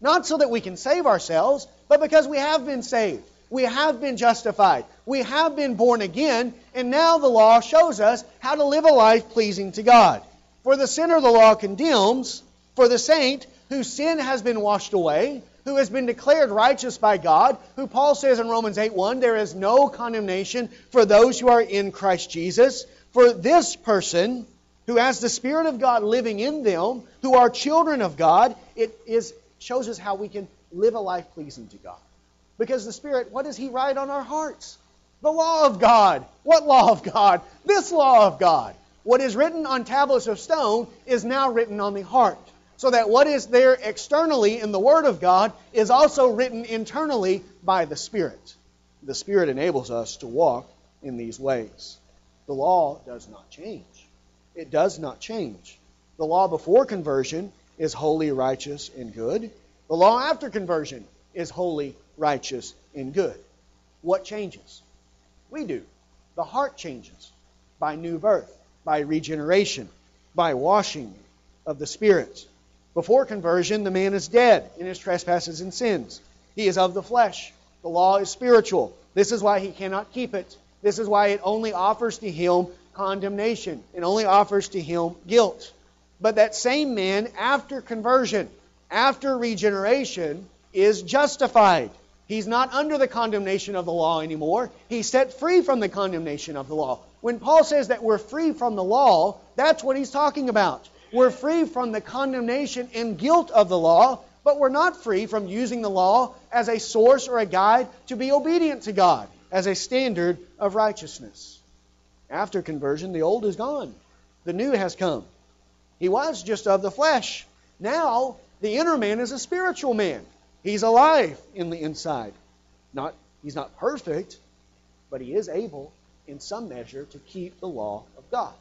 Not so that we can save ourselves, but because we have been saved. We have been justified. We have been born again, and now the law shows us how to live a life pleasing to God. For the sinner the law condemns, for the saint whose sin has been washed away, who has been declared righteous by God, who Paul says in Romans eight one, there is no condemnation for those who are in Christ Jesus. For this person who has the Spirit of God living in them, who are children of God, it is shows us how we can live a life pleasing to God. Because the Spirit, what does He write on our hearts? The law of God. What law of God? This law of God. What is written on tablets of stone is now written on the heart. So that what is there externally in the Word of God is also written internally by the Spirit. The Spirit enables us to walk in these ways. The law does not change. It does not change. The law before conversion is holy, righteous, and good. The law after conversion is holy, righteous, and good. What changes? We do. The heart changes by new birth, by regeneration, by washing of the Spirit. Before conversion, the man is dead in his trespasses and sins. He is of the flesh. The law is spiritual. This is why he cannot keep it. This is why it only offers to him condemnation. It only offers to him guilt. But that same man, after conversion, after regeneration, is justified. He's not under the condemnation of the law anymore. He's set free from the condemnation of the law. When Paul says that we're free from the law, that's what he's talking about. We're free from the condemnation and guilt of the law, but we're not free from using the law as a source or a guide to be obedient to God, as a standard of righteousness. After conversion, the old is gone. The new has come. He was just of the flesh. Now, the inner man is a spiritual man. He's alive in the inside. Not, he's not perfect, but he is able, in some measure, to keep the law of God.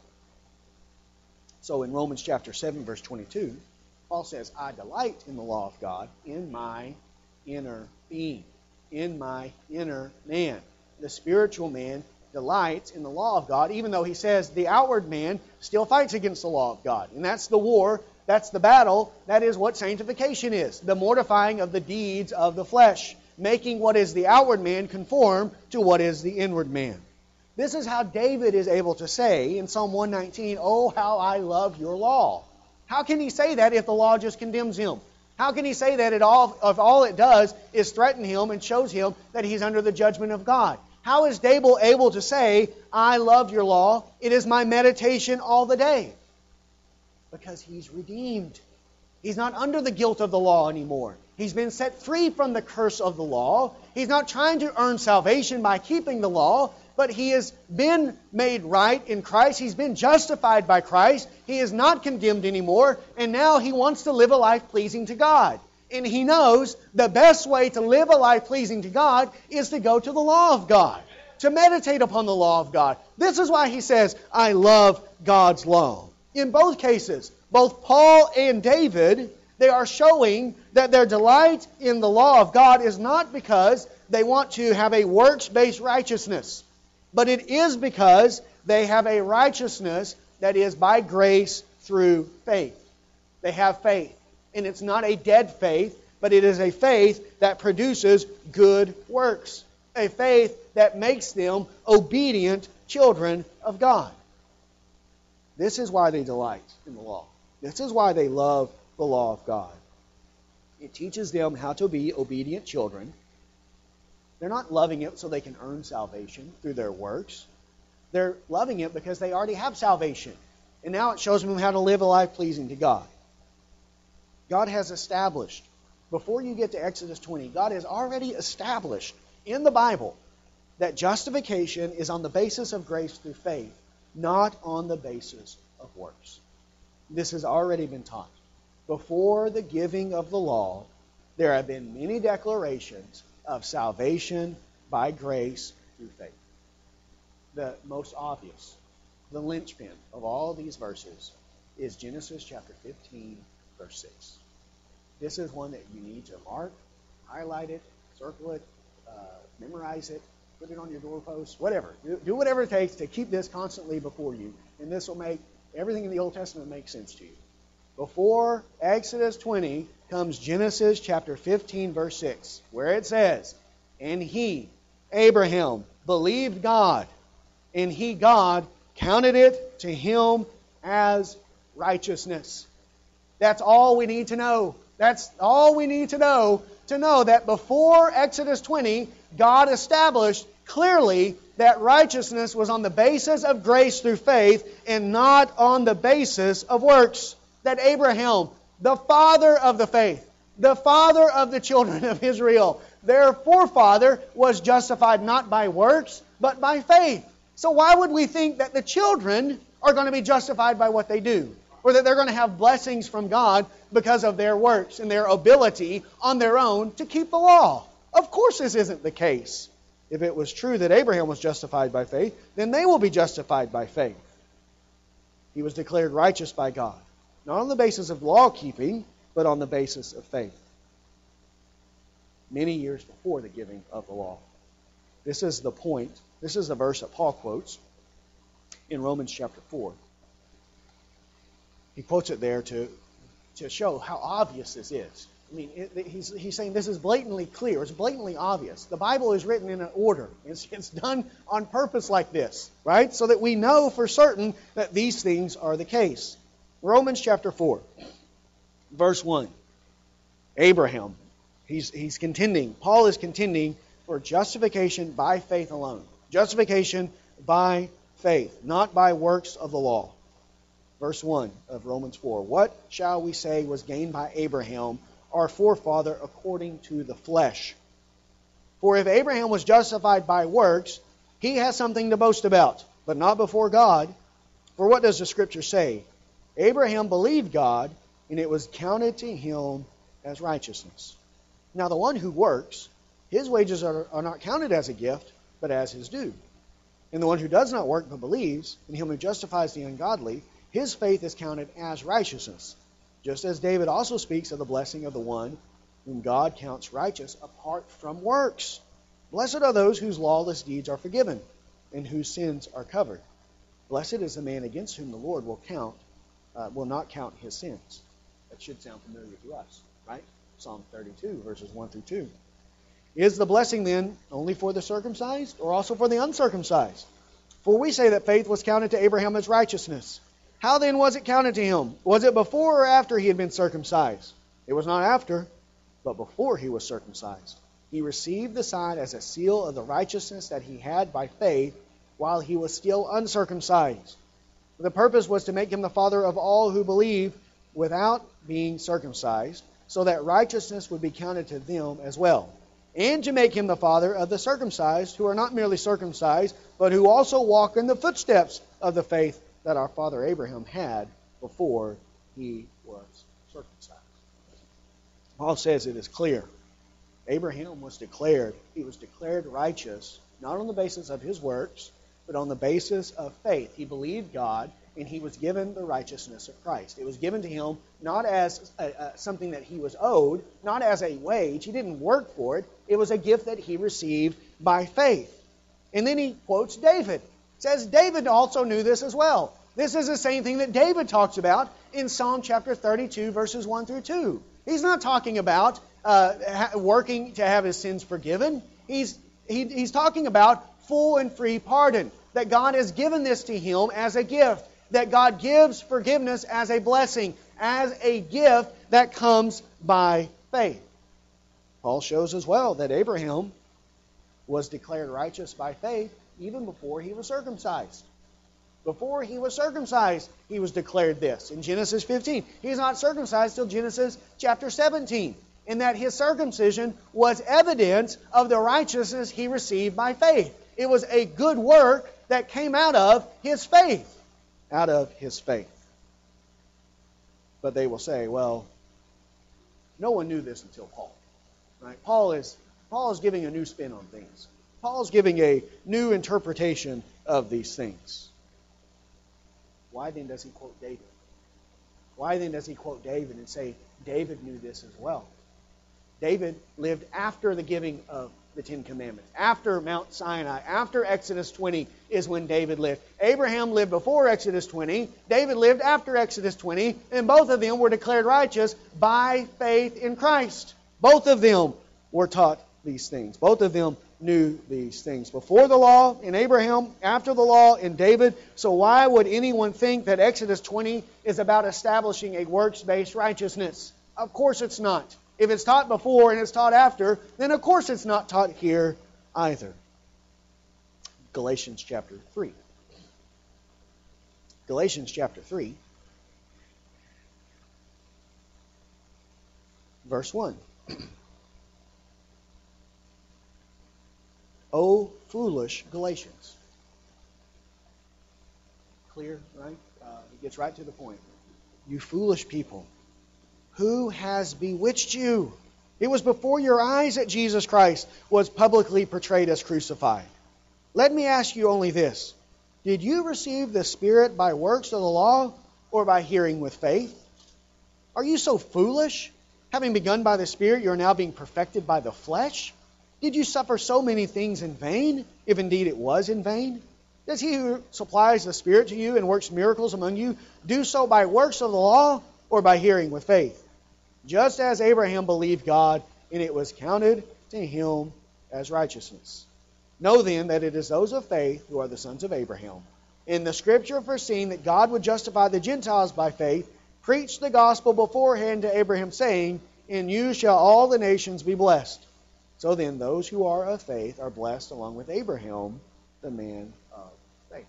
So in Romans chapter seven, verse twenty-two, Paul says, I delight in the law of God in my inner being, in my inner man. The spiritual man delights in the law of God, even though he says the outward man still fights against the law of God. And that's the war, that's the battle, that is what sanctification is. The mortifying of the deeds of the flesh, making what is the outward man conform to what is the inward man. This is how David is able to say in Psalm one nineteen, oh, how I love your law. How can he say that if the law just condemns him? How can he say that it all, if all it does is threaten him and shows him that he's under the judgment of God? How is David able to say, I love your law, it is my meditation all the day? Because he's redeemed. He's not under the guilt of the law anymore. He's been set free from the curse of the law. He's not trying to earn salvation by keeping the law, but he has been made right in Christ. He's been justified by Christ. He is not condemned anymore, and now he wants to live a life pleasing to God. And he knows the best way to live a life pleasing to God is to go to the law of God, to meditate upon the law of God. This is why he says, I love God's law. In both cases, both Paul and David, they are showing that their delight in the law of God is not because they want to have a works-based righteousness, but it is because they have a righteousness that is by grace through faith. They have faith. And it's not a dead faith, but it is a faith that produces good works. A faith that makes them obedient children of God. This is why they delight in the law. This is why they love the law of God. It teaches them how to be obedient children. They're not loving it so they can earn salvation through their works. They're loving it because they already have salvation. And now it shows them how to live a life pleasing to God. God has established, before you get to Exodus twenty, God has already established in the Bible that justification is on the basis of grace through faith, not on the basis of works. This has already been taught. Before the giving of the law, there have been many declarations of salvation by grace through faith. The most obvious, the linchpin of all these verses is Genesis chapter fifteen, verse six. This is one that you need to mark, highlight it, circle it, uh, memorize it, put it on your doorpost, whatever. Do, do whatever it takes to keep this constantly before you. And this will make everything in the Old Testament make sense to you. Before Exodus twenty comes Genesis chapter fifteen, verse six, where it says, "And he, Abraham, believed God, and he, God, counted it to him as righteousness." That's all we need to know. That's all we need to know to know that before Exodus twenty, God established clearly that righteousness was on the basis of grace through faith and not on the basis of works. That Abraham, the father of the faith, the father of the children of Israel, their forefather, was justified not by works, but by faith. So why would we think that the children are going to be justified by what they do? Or that they're going to have blessings from God because of their works and their ability on their own to keep the law? Of course this isn't the case. If it was true that Abraham was justified by faith, then they will be justified by faith. He was declared righteous by God, not on the basis of law-keeping, but on the basis of faith. Many years before the giving of the law. This is the point. This is the verse that Paul quotes in Romans chapter four. He quotes it there to, to show how obvious this is. I mean, it, he's, he's saying this is blatantly clear. It's blatantly obvious. The Bible is written in an order. It's, it's done on purpose like this, right? So that we know for certain that these things are the case. Romans chapter four, verse one. Abraham, he's, he's contending. Paul is contending for justification by faith alone. Justification by faith, not by works of the law. Verse one of Romans four. What shall we say was gained by Abraham, our forefather, according to the flesh? For if Abraham was justified by works, he has something to boast about, but not before God. For what does the Scripture say? Abraham believed God, and it was counted to him as righteousness. Now the one who works, his wages are, are not counted as a gift, but as his due. And the one who does not work but believes, in him who justifies the ungodly, his faith is counted as righteousness. Just as David also speaks of the blessing of the one whom God counts righteous apart from works. Blessed are those whose lawless deeds are forgiven, and whose sins are covered. Blessed is the man against whom the Lord will count, uh, will not count his sins. That should sound familiar to us, right? Psalm thirty-two, verses one through two. Is the blessing then only for the circumcised, or also for the uncircumcised? For we say that faith was counted to Abraham as righteousness. How then was it counted to him? Was it before or after he had been circumcised? It was not after, but before he was circumcised. He received the sign as a seal of the righteousness that he had by faith while he was still uncircumcised. The purpose was to make him the father of all who believe without being circumcised, so that righteousness would be counted to them as well. And to make him the father of the circumcised, who are not merely circumcised, but who also walk in the footsteps of the faith that our father Abraham had before he was circumcised. Paul says it is clear. Abraham was declared, he was declared righteous, not on the basis of his works, but on the basis of faith. He believed God, and he was given the righteousness of Christ. It was given to him not as a, a, something that he was owed, not as a wage. He didn't work for it. It was a gift that he received by faith. And then he quotes David. Says David also knew this as well. This is the same thing that David talks about in Psalm chapter thirty-two, verses one through two. He's not talking about uh, working to have his sins forgiven. He's, he, he's talking about full and free pardon. That God has given this to him as a gift. That God gives forgiveness as a blessing, as a gift that comes by faith. Paul shows as well that Abraham was declared righteous by faith even before he was circumcised. Before he was circumcised, he was declared this. In Genesis fifteen, he's not circumcised till Genesis chapter seventeen. In that his circumcision was evidence of the righteousness he received by faith. It was a good work that came out of his faith. Out of his faith. But they will say, well, no one knew this until Paul. Right? Paul is Paul is giving a new spin on things. Paul's giving a new interpretation of these things. Why then does he quote David? Why then does he quote David and say David knew this as well? David lived after the giving of the Ten Commandments. After Mount Sinai, after Exodus twenty is when David lived. Abraham lived before Exodus twenty. David lived after Exodus twenty. And both of them were declared righteous by faith in Christ. Both of them were taught these things. Both of them knew these things. Before the law in Abraham, after the law in David. So why would anyone think that Exodus twenty is about establishing a works-based righteousness? Of course it's not. If it's taught before and it's taught after, then of course it's not taught here either. Galatians chapter three. Galatians chapter three, verse one. O foolish Galatians. Clear, right? Uh, it gets right to the point. You foolish people. Who has bewitched you? It was before your eyes that Jesus Christ was publicly portrayed as crucified. Let me ask you only this. Did you receive the Spirit by works of the law or by hearing with faith? Are you so foolish? Having begun by the Spirit, you are now being perfected by the flesh? Did you suffer so many things in vain, if indeed it was in vain? Does he who supplies the Spirit to you and works miracles among you do so by works of the law or by hearing with faith? Just as Abraham believed God, and it was counted to him as righteousness. Know then that it is those of faith who are the sons of Abraham. In the Scripture foreseeing that God would justify the Gentiles by faith, preached the gospel beforehand to Abraham, saying, in you shall all the nations be blessed. So then those who are of faith are blessed along with Abraham, the man of faith.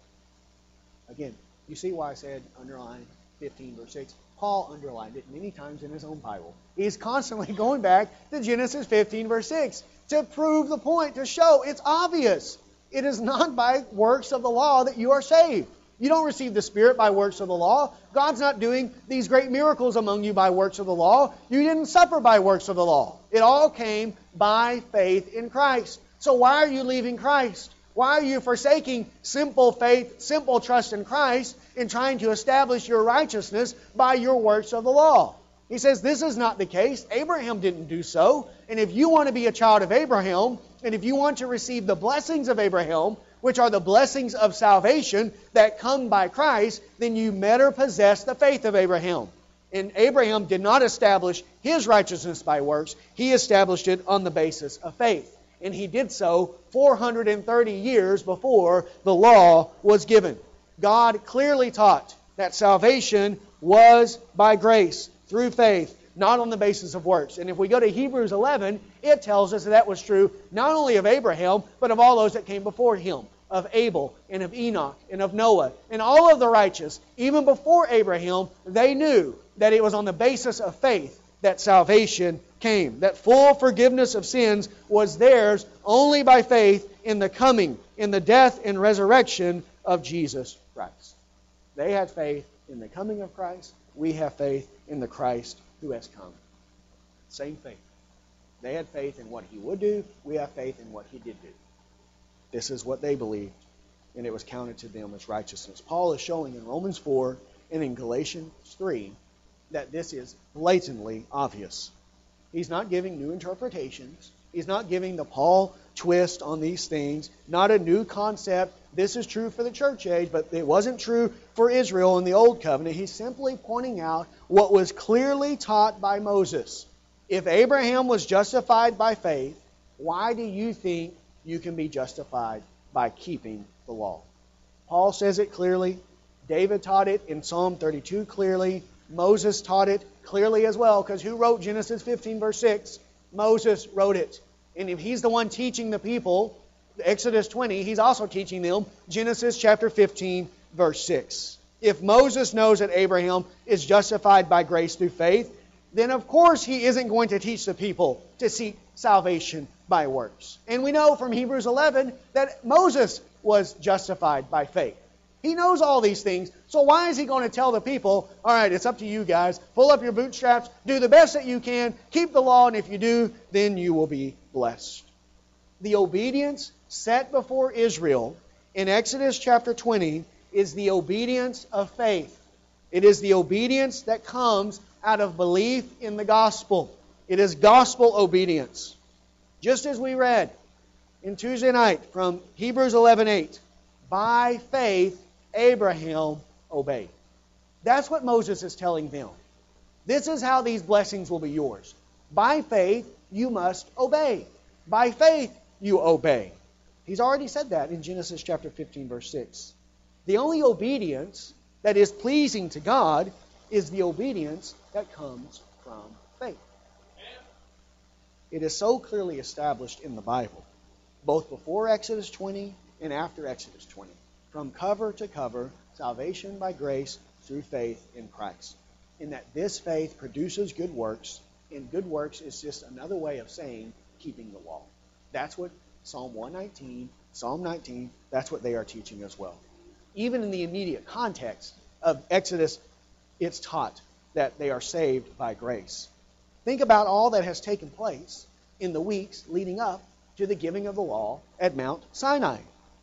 Again, you see why I said underline fifteen verse six. Paul underlined it many times in his own Bible. He's constantly going back to Genesis fifteen verse six to prove the point, to show it's obvious. It is not by works of the law that you are saved. You don't receive the Spirit by works of the law. God's not doing these great miracles among you by works of the law. You didn't suffer by works of the law. It all came by faith in Christ. So why are you leaving Christ? Why are you forsaking simple faith, simple trust in Christ, and trying to establish your righteousness by your works of the law? He says this is not the case. Abraham didn't do so. And if you want to be a child of Abraham, and if you want to receive the blessings of Abraham, which are the blessings of salvation that come by Christ, then you better possess the faith of Abraham. And Abraham did not establish his righteousness by works. He established it on the basis of faith. And he did so four hundred thirty years before the law was given. God clearly taught that salvation was by grace, through faith, not on the basis of works. And if we go to Hebrews eleven, it tells us that that was true not only of Abraham, but of all those that came before him, of Abel, and of Enoch, and of Noah, and all of the righteous. Even before Abraham, they knew that it was on the basis of faith that salvation came. That full forgiveness of sins was theirs only by faith in the coming, in the death and resurrection of Jesus Christ. They had faith in the coming of Christ. We have faith in the Christ who has come. Same faith. They had faith in what He would do. We have faith in what He did do. This is what they believed, and it was counted to them as righteousness. Paul is showing in Romans four and in Galatians three that this is blatantly obvious. He's not giving new interpretations. He's not giving the Paul twist on these things. Not a new concept. This is true for the church age, but it wasn't true for Israel in the Old Covenant. He's simply pointing out what was clearly taught by Moses. If Abraham was justified by faith, why do you think you can be justified by keeping the law? Paul says it clearly. David taught it in Psalm thirty-two clearly. Moses taught it clearly as well, because who wrote Genesis fifteen verse six? Moses wrote it. And if he's the one teaching the people Exodus twenty, he's also teaching them Genesis chapter fifteen verse six. If Moses knows that Abraham is justified by grace through faith, then of course he isn't going to teach the people to seek salvation by works. And we know from Hebrews eleven that Moses was justified by faith. He knows all these things, so why is he going to tell the people, all right, it's up to you guys, pull up your bootstraps, do the best that you can, keep the law, and if you do, then you will be blessed. The obedience set before Israel in Exodus chapter twenty is the obedience of faith. It is the obedience that comes out of belief in the gospel. It is gospel obedience. Just as we read, in Tuesday night from Hebrews eleven eight. By faith, Abraham obeyed. That's what Moses is telling them. This is how these blessings will be yours. By faith, you must obey. By faith, you obey. He's already said that in Genesis chapter fifteen, verse six. The only obedience that is pleasing to God is the obedience that comes from faith. It is so clearly established in the Bible, both before Exodus twenty and after Exodus twenty. From cover to cover, salvation by grace through faith in Christ. In that this faith produces good works, and good works is just another way of saying keeping the law. That's what Psalm one nineteen, Psalm nineteen, that's what they are teaching as well. Even in the immediate context of Exodus, it's taught that they are saved by grace. Think about all that has taken place in the weeks leading up to the giving of the law at Mount Sinai.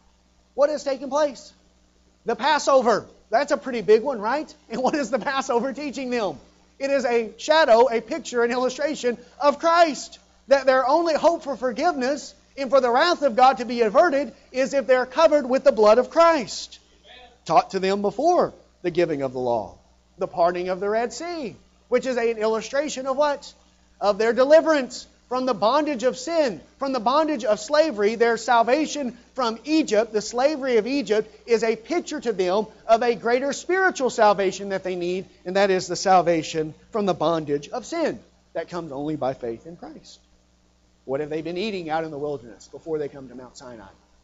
What has taken place? The Passover. That's a pretty big one, right? And what is the Passover teaching them? It is a shadow, a picture, an illustration of Christ. That their only hope for forgiveness and for the wrath of God to be averted is if they're covered with the blood of Christ. Amen. Taught to them before the giving of the law. The parting of the Red Sea, which is an illustration of what? Of their deliverance from the bondage of sin, from the bondage of slavery. Their salvation from Egypt, the slavery of Egypt, is a picture to them of a greater spiritual salvation that they need, and that is the salvation from the bondage of sin that comes only by faith in Christ. What have they been eating out in the wilderness before they come to Mount Sinai?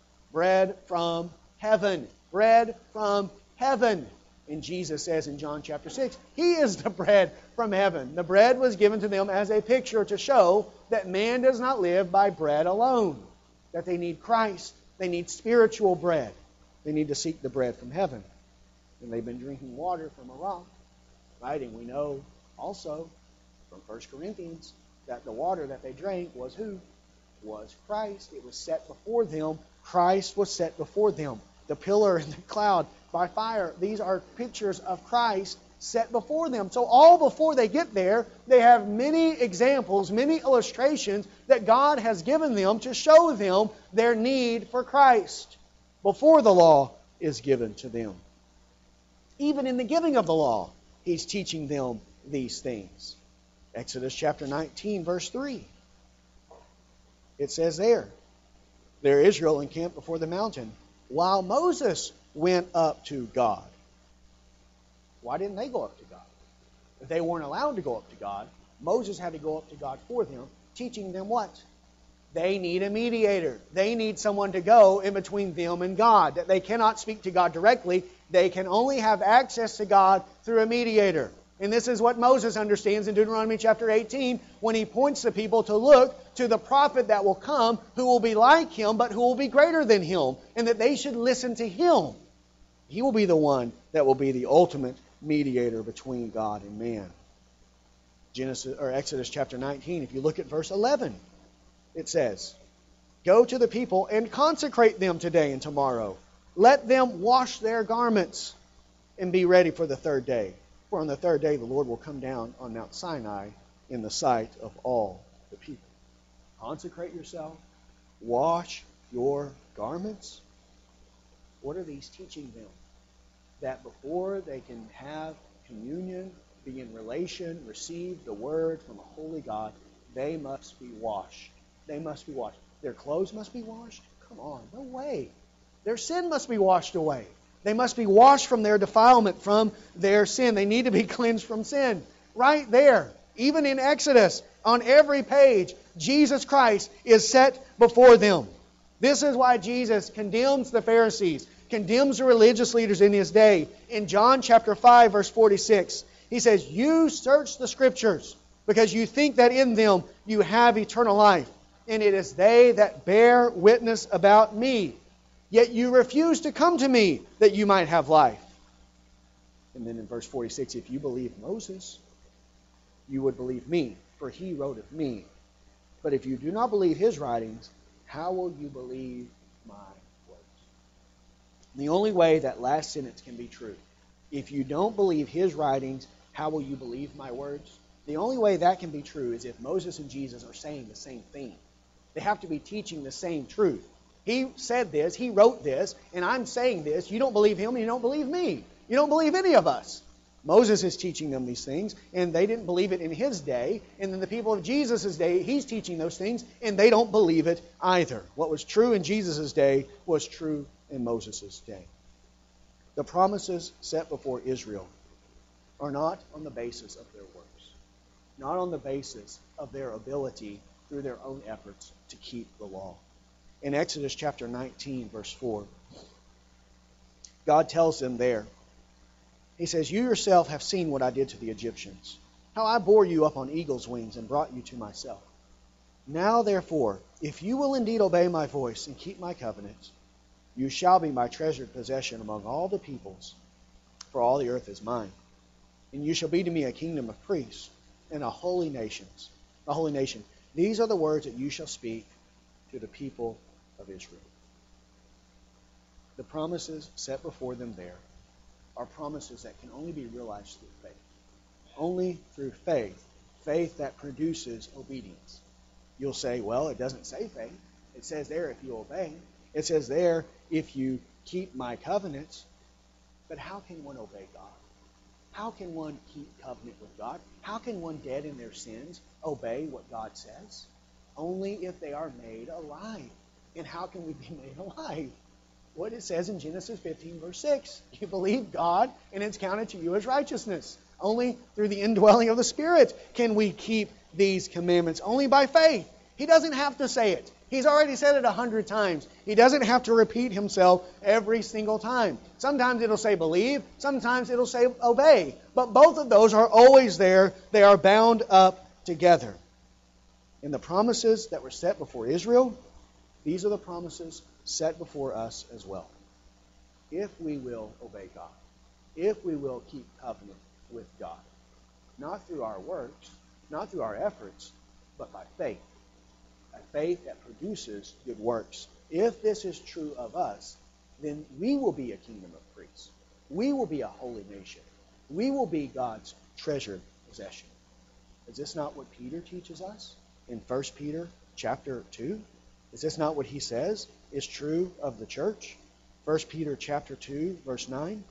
Bread from heaven. Bread from heaven. And Jesus says in John chapter six, He is the bread from heaven. The bread was given to them as a picture to show that man does not live by bread alone. That they need Christ. They need spiritual bread. They need to seek the bread from heaven. And they've been drinking water from a rock. Right? And we know also from First Corinthians that the water that they drank was who? Was Christ. It was set before them. Christ was set before them. The pillar and the cloud by fire. These are pictures of Christ set before them. So all before they get there, they have many examples, many illustrations that God has given them to show them their need for Christ before the law is given to them. Even in the giving of the law, He's teaching them these things. Exodus chapter nineteen, verse three. It says there, there Israel encamped before the mountain, while Moses went up to God. Why didn't they go up to God? If they weren't allowed to go up to God, Moses had to go up to God for them, teaching them what? They need a mediator. They need someone to go in between them and God. That they cannot speak to God directly. They can only have access to God through a mediator. And this is what Moses understands in Deuteronomy chapter eighteen when he points the people to look to the prophet that will come who will be like him but who will be greater than him, and that they should listen to him. He will be the one that will be the ultimate mediator between God and man. Genesis or Exodus chapter nineteen, if you look at verse eleven, it says, Go to the people and consecrate them today and tomorrow. Let them wash their garments and be ready for the third day. For on the third day the Lord will come down on Mount Sinai in the sight of all the people. Consecrate yourself. Wash your garments. What are these teaching them? That before they can have communion, be in relation, receive the word from a holy God, they must be washed. They must be washed. Their clothes must be washed? Come on, no way. Their sin must be washed away. They must be washed from their defilement, from their sin. They need to be cleansed from sin. Right there, even in Exodus, on every page, Jesus Christ is set before them. This is why Jesus condemns the Pharisees, condemns the religious leaders in His day. In John chapter five, verse forty-six, He says, You search the Scriptures because you think that in them you have eternal life. And it is they that bear witness about me. Yet you refuse to come to me that you might have life. And then in verse forty-six, if you believe Moses, you would believe me, for he wrote of me. But if you do not believe his writings, how will you believe my words? The only way that last sentence can be true, if you don't believe his writings, how will you believe my words? The only way that can be true is if Moses and Jesus are saying the same thing. They have to be teaching the same truth. He said this, he wrote this, and I'm saying this. You don't believe him, and you don't believe me. You don't believe any of us. Moses is teaching them these things, and they didn't believe it in his day. And then the people of Jesus' day, he's teaching those things, and they don't believe it either. What was true in Jesus' day was true in Moses' day. The promises set before Israel are not on the basis of their works, not on the basis of their ability through their own efforts to keep the law. In Exodus chapter nineteen, verse four, God tells them there, He says, "You yourself have seen what I did to the Egyptians, how I bore you up on eagle's wings and brought you to myself. Now, therefore, if you will indeed obey my voice and keep my covenants, you shall be my treasured possession among all the peoples, for all the earth is mine. And you shall be to me a kingdom of priests and a holy nations, a holy nation. These are the words that you shall speak to the people of Israel." The promises set before them there are promises that can only be realized through faith. Only through faith. Faith that produces obedience. You'll say, well, it doesn't say faith. It says there if you obey. It says there if you keep my covenants. But how can one obey God? How can one keep covenant with God? How can one dead in their sins obey what God says? Only if they are made alive. And how can we be made alive? What it says in Genesis fifteen, verse six. You believe God, and it's counted to you as righteousness. Only through the indwelling of the Spirit can we keep these commandments. Only by faith. He doesn't have to say it. He's already said it a hundred times. He doesn't have to repeat himself every single time. Sometimes it'll say believe. Sometimes it'll say obey. But both of those are always there. They are bound up together. And the promises that were set before Israel, these are the promises set before us as well. If we will obey God. If we will keep covenant with God. Not through our works, not through our efforts, but by faith. A faith that produces good works. If this is true of us, then we will be a kingdom of priests. We will be a holy nation. We will be God's treasured possession. Is this not what Peter teaches us in First Peter chapter two? Is this not what he says is true of the church? First Peter chapter two, verse nine.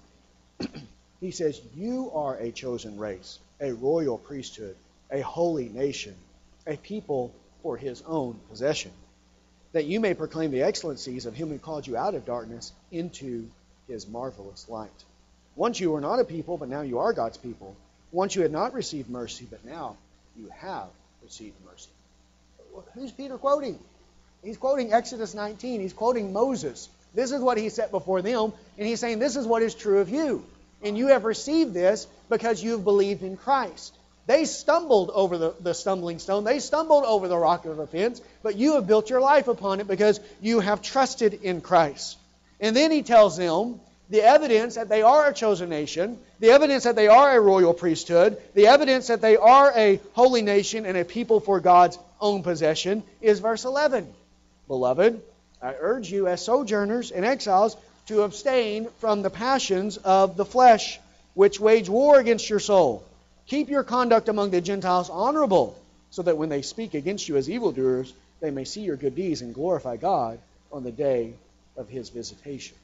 He says, "You are a chosen race, a royal priesthood, a holy nation, a people for his own possession, that you may proclaim the excellencies of him who called you out of darkness into his marvelous light. Once you were not a people, but now you are God's people. Once you had not received mercy, but now you have received mercy." Who's Peter quoting? He's quoting Exodus nineteen. He's quoting Moses. This is what he set before them, and he's saying this is what is true of you. And you have received this because you have believed in Christ. They stumbled over the, the stumbling stone. They stumbled over the rock of offense. But you have built your life upon it because you have trusted in Christ. And then he tells them the evidence that they are a chosen nation, the evidence that they are a royal priesthood, the evidence that they are a holy nation and a people for God's own possession is verse eleven. "Beloved, I urge you as sojourners and exiles to abstain from the passions of the flesh, which wage war against your soul. Keep your conduct among the Gentiles honorable, so that when they speak against you as evildoers, they may see your good deeds and glorify God on the day of his visitation."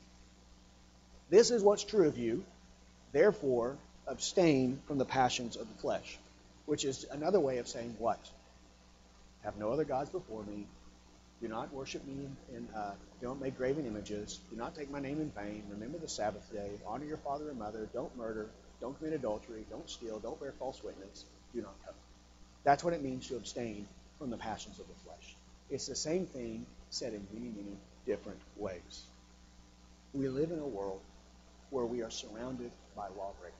This is what's true of you. Therefore, abstain from the passions of the flesh, which is another way of saying what? Have no other gods before me. Do not worship me, and uh, don't make graven images. Do not take my name in vain. Remember the Sabbath day. Honor your father and mother. Don't murder. Don't commit adultery. Don't steal. Don't bear false witness. Do not covet. That's what it means to abstain from the passions of the flesh. It's the same thing said in many, many different ways. We live in a world where we are surrounded by lawbreakers.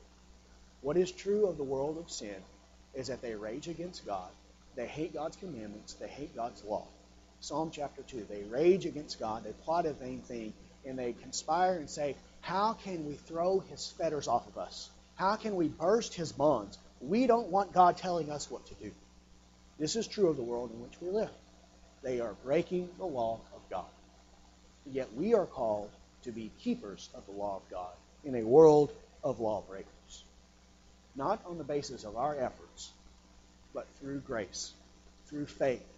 What is true of the world of sin is that they rage against God. They hate God's commandments. They hate God's law. Psalm chapter two, they rage against God, they plot a vain thing, and they conspire and say, how can we throw his fetters off of us? How can we burst his bonds? We don't want God telling us what to do. This is true of the world in which we live. They are breaking the law of God. Yet we are called to be keepers of the law of God in a world of lawbreakers. Not on the basis of our efforts, but through grace, through faith,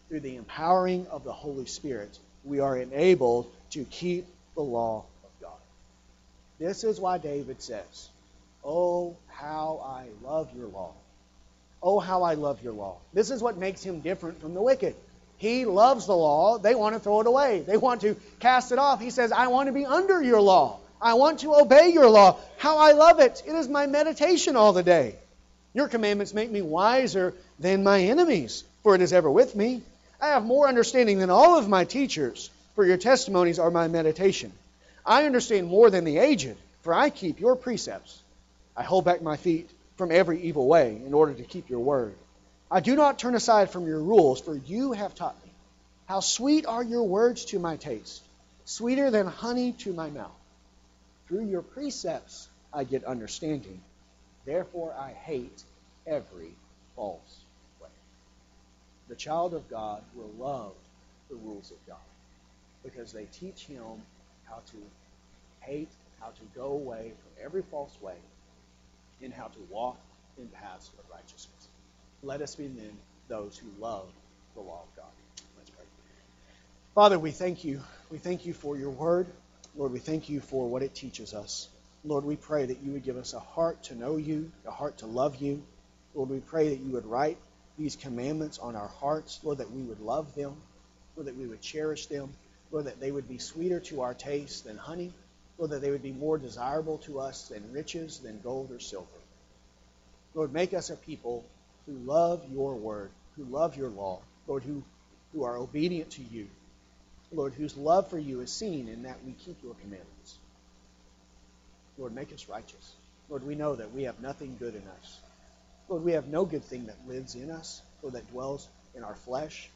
through the empowering of the Holy Spirit, we are enabled to keep the law of God. This is why David says, "Oh, how I love your law. Oh, how I love your law." This is what makes him different from the wicked. He loves the law. They want to throw it away. They want to cast it off. He says, "I want to be under your law. I want to obey your law. How I love it. It is my meditation all the day. Your commandments make me wiser than my enemies, for it is ever with me. I have more understanding than all of my teachers, for your testimonies are my meditation. I understand more than the aged, for I keep your precepts. I hold back my feet from every evil way in order to keep your word. I do not turn aside from your rules, for you have taught me. How sweet are your words to my taste, sweeter than honey to my mouth. Through your precepts I get understanding. Therefore I hate every false way." The child of God will love the rules of God because they teach him how to hate, how to go away from every false way, and how to walk in paths of righteousness. Let us be then those who love the law of God. Let's pray. Father, we thank you. We thank you for your word. Lord, we thank you for what it teaches us. Lord, we pray that you would give us a heart to know you, a heart to love you. Lord, we pray that you would write these commandments on our hearts. Lord, that we would love them. Lord, that we would cherish them. Lord, that they would be sweeter to our taste than honey. Lord, that they would be more desirable to us than riches, than gold or silver. Lord, make us a people who love your word, who love your law. Lord, who, who are obedient to you. Lord, whose love for you is seen in that we keep your commandments. Lord, make us righteous. Lord, we know that we have nothing good in us. Lord, we have no good thing that lives in us, or that dwells in our flesh.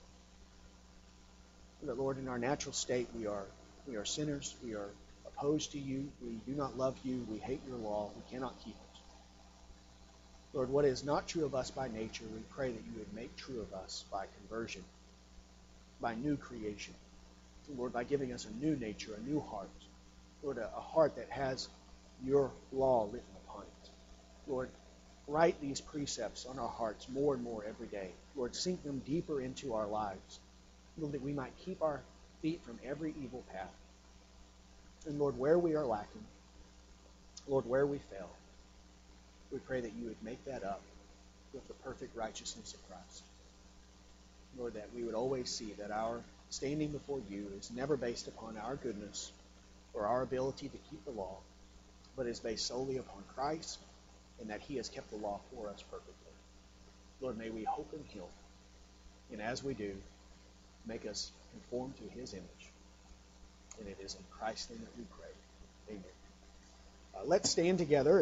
That, Lord, in our natural state, we are we are sinners. We are opposed to you. We do not love you. We hate your law. We cannot keep it. Lord, what is not true of us by nature, we pray that you would make true of us by conversion, by new creation. Lord, by giving us a new nature, a new heart. Lord, a, a heart that has your law written upon it. Lord, write these precepts on our hearts more and more every day. Lord, sink them deeper into our lives. Lord, that we might keep our feet from every evil path. And Lord, where we are lacking, Lord, where we fail, we pray that you would make that up with the perfect righteousness of Christ. Lord, that we would always see that our standing before you is never based upon our goodness or our ability to keep the law, but is based solely upon Christ and that he has kept the law for us perfectly. Lord, may we hope in him, and as we do, make us conform to his image. And it is in Christ's name that we pray. Amen. Uh, let's stand together.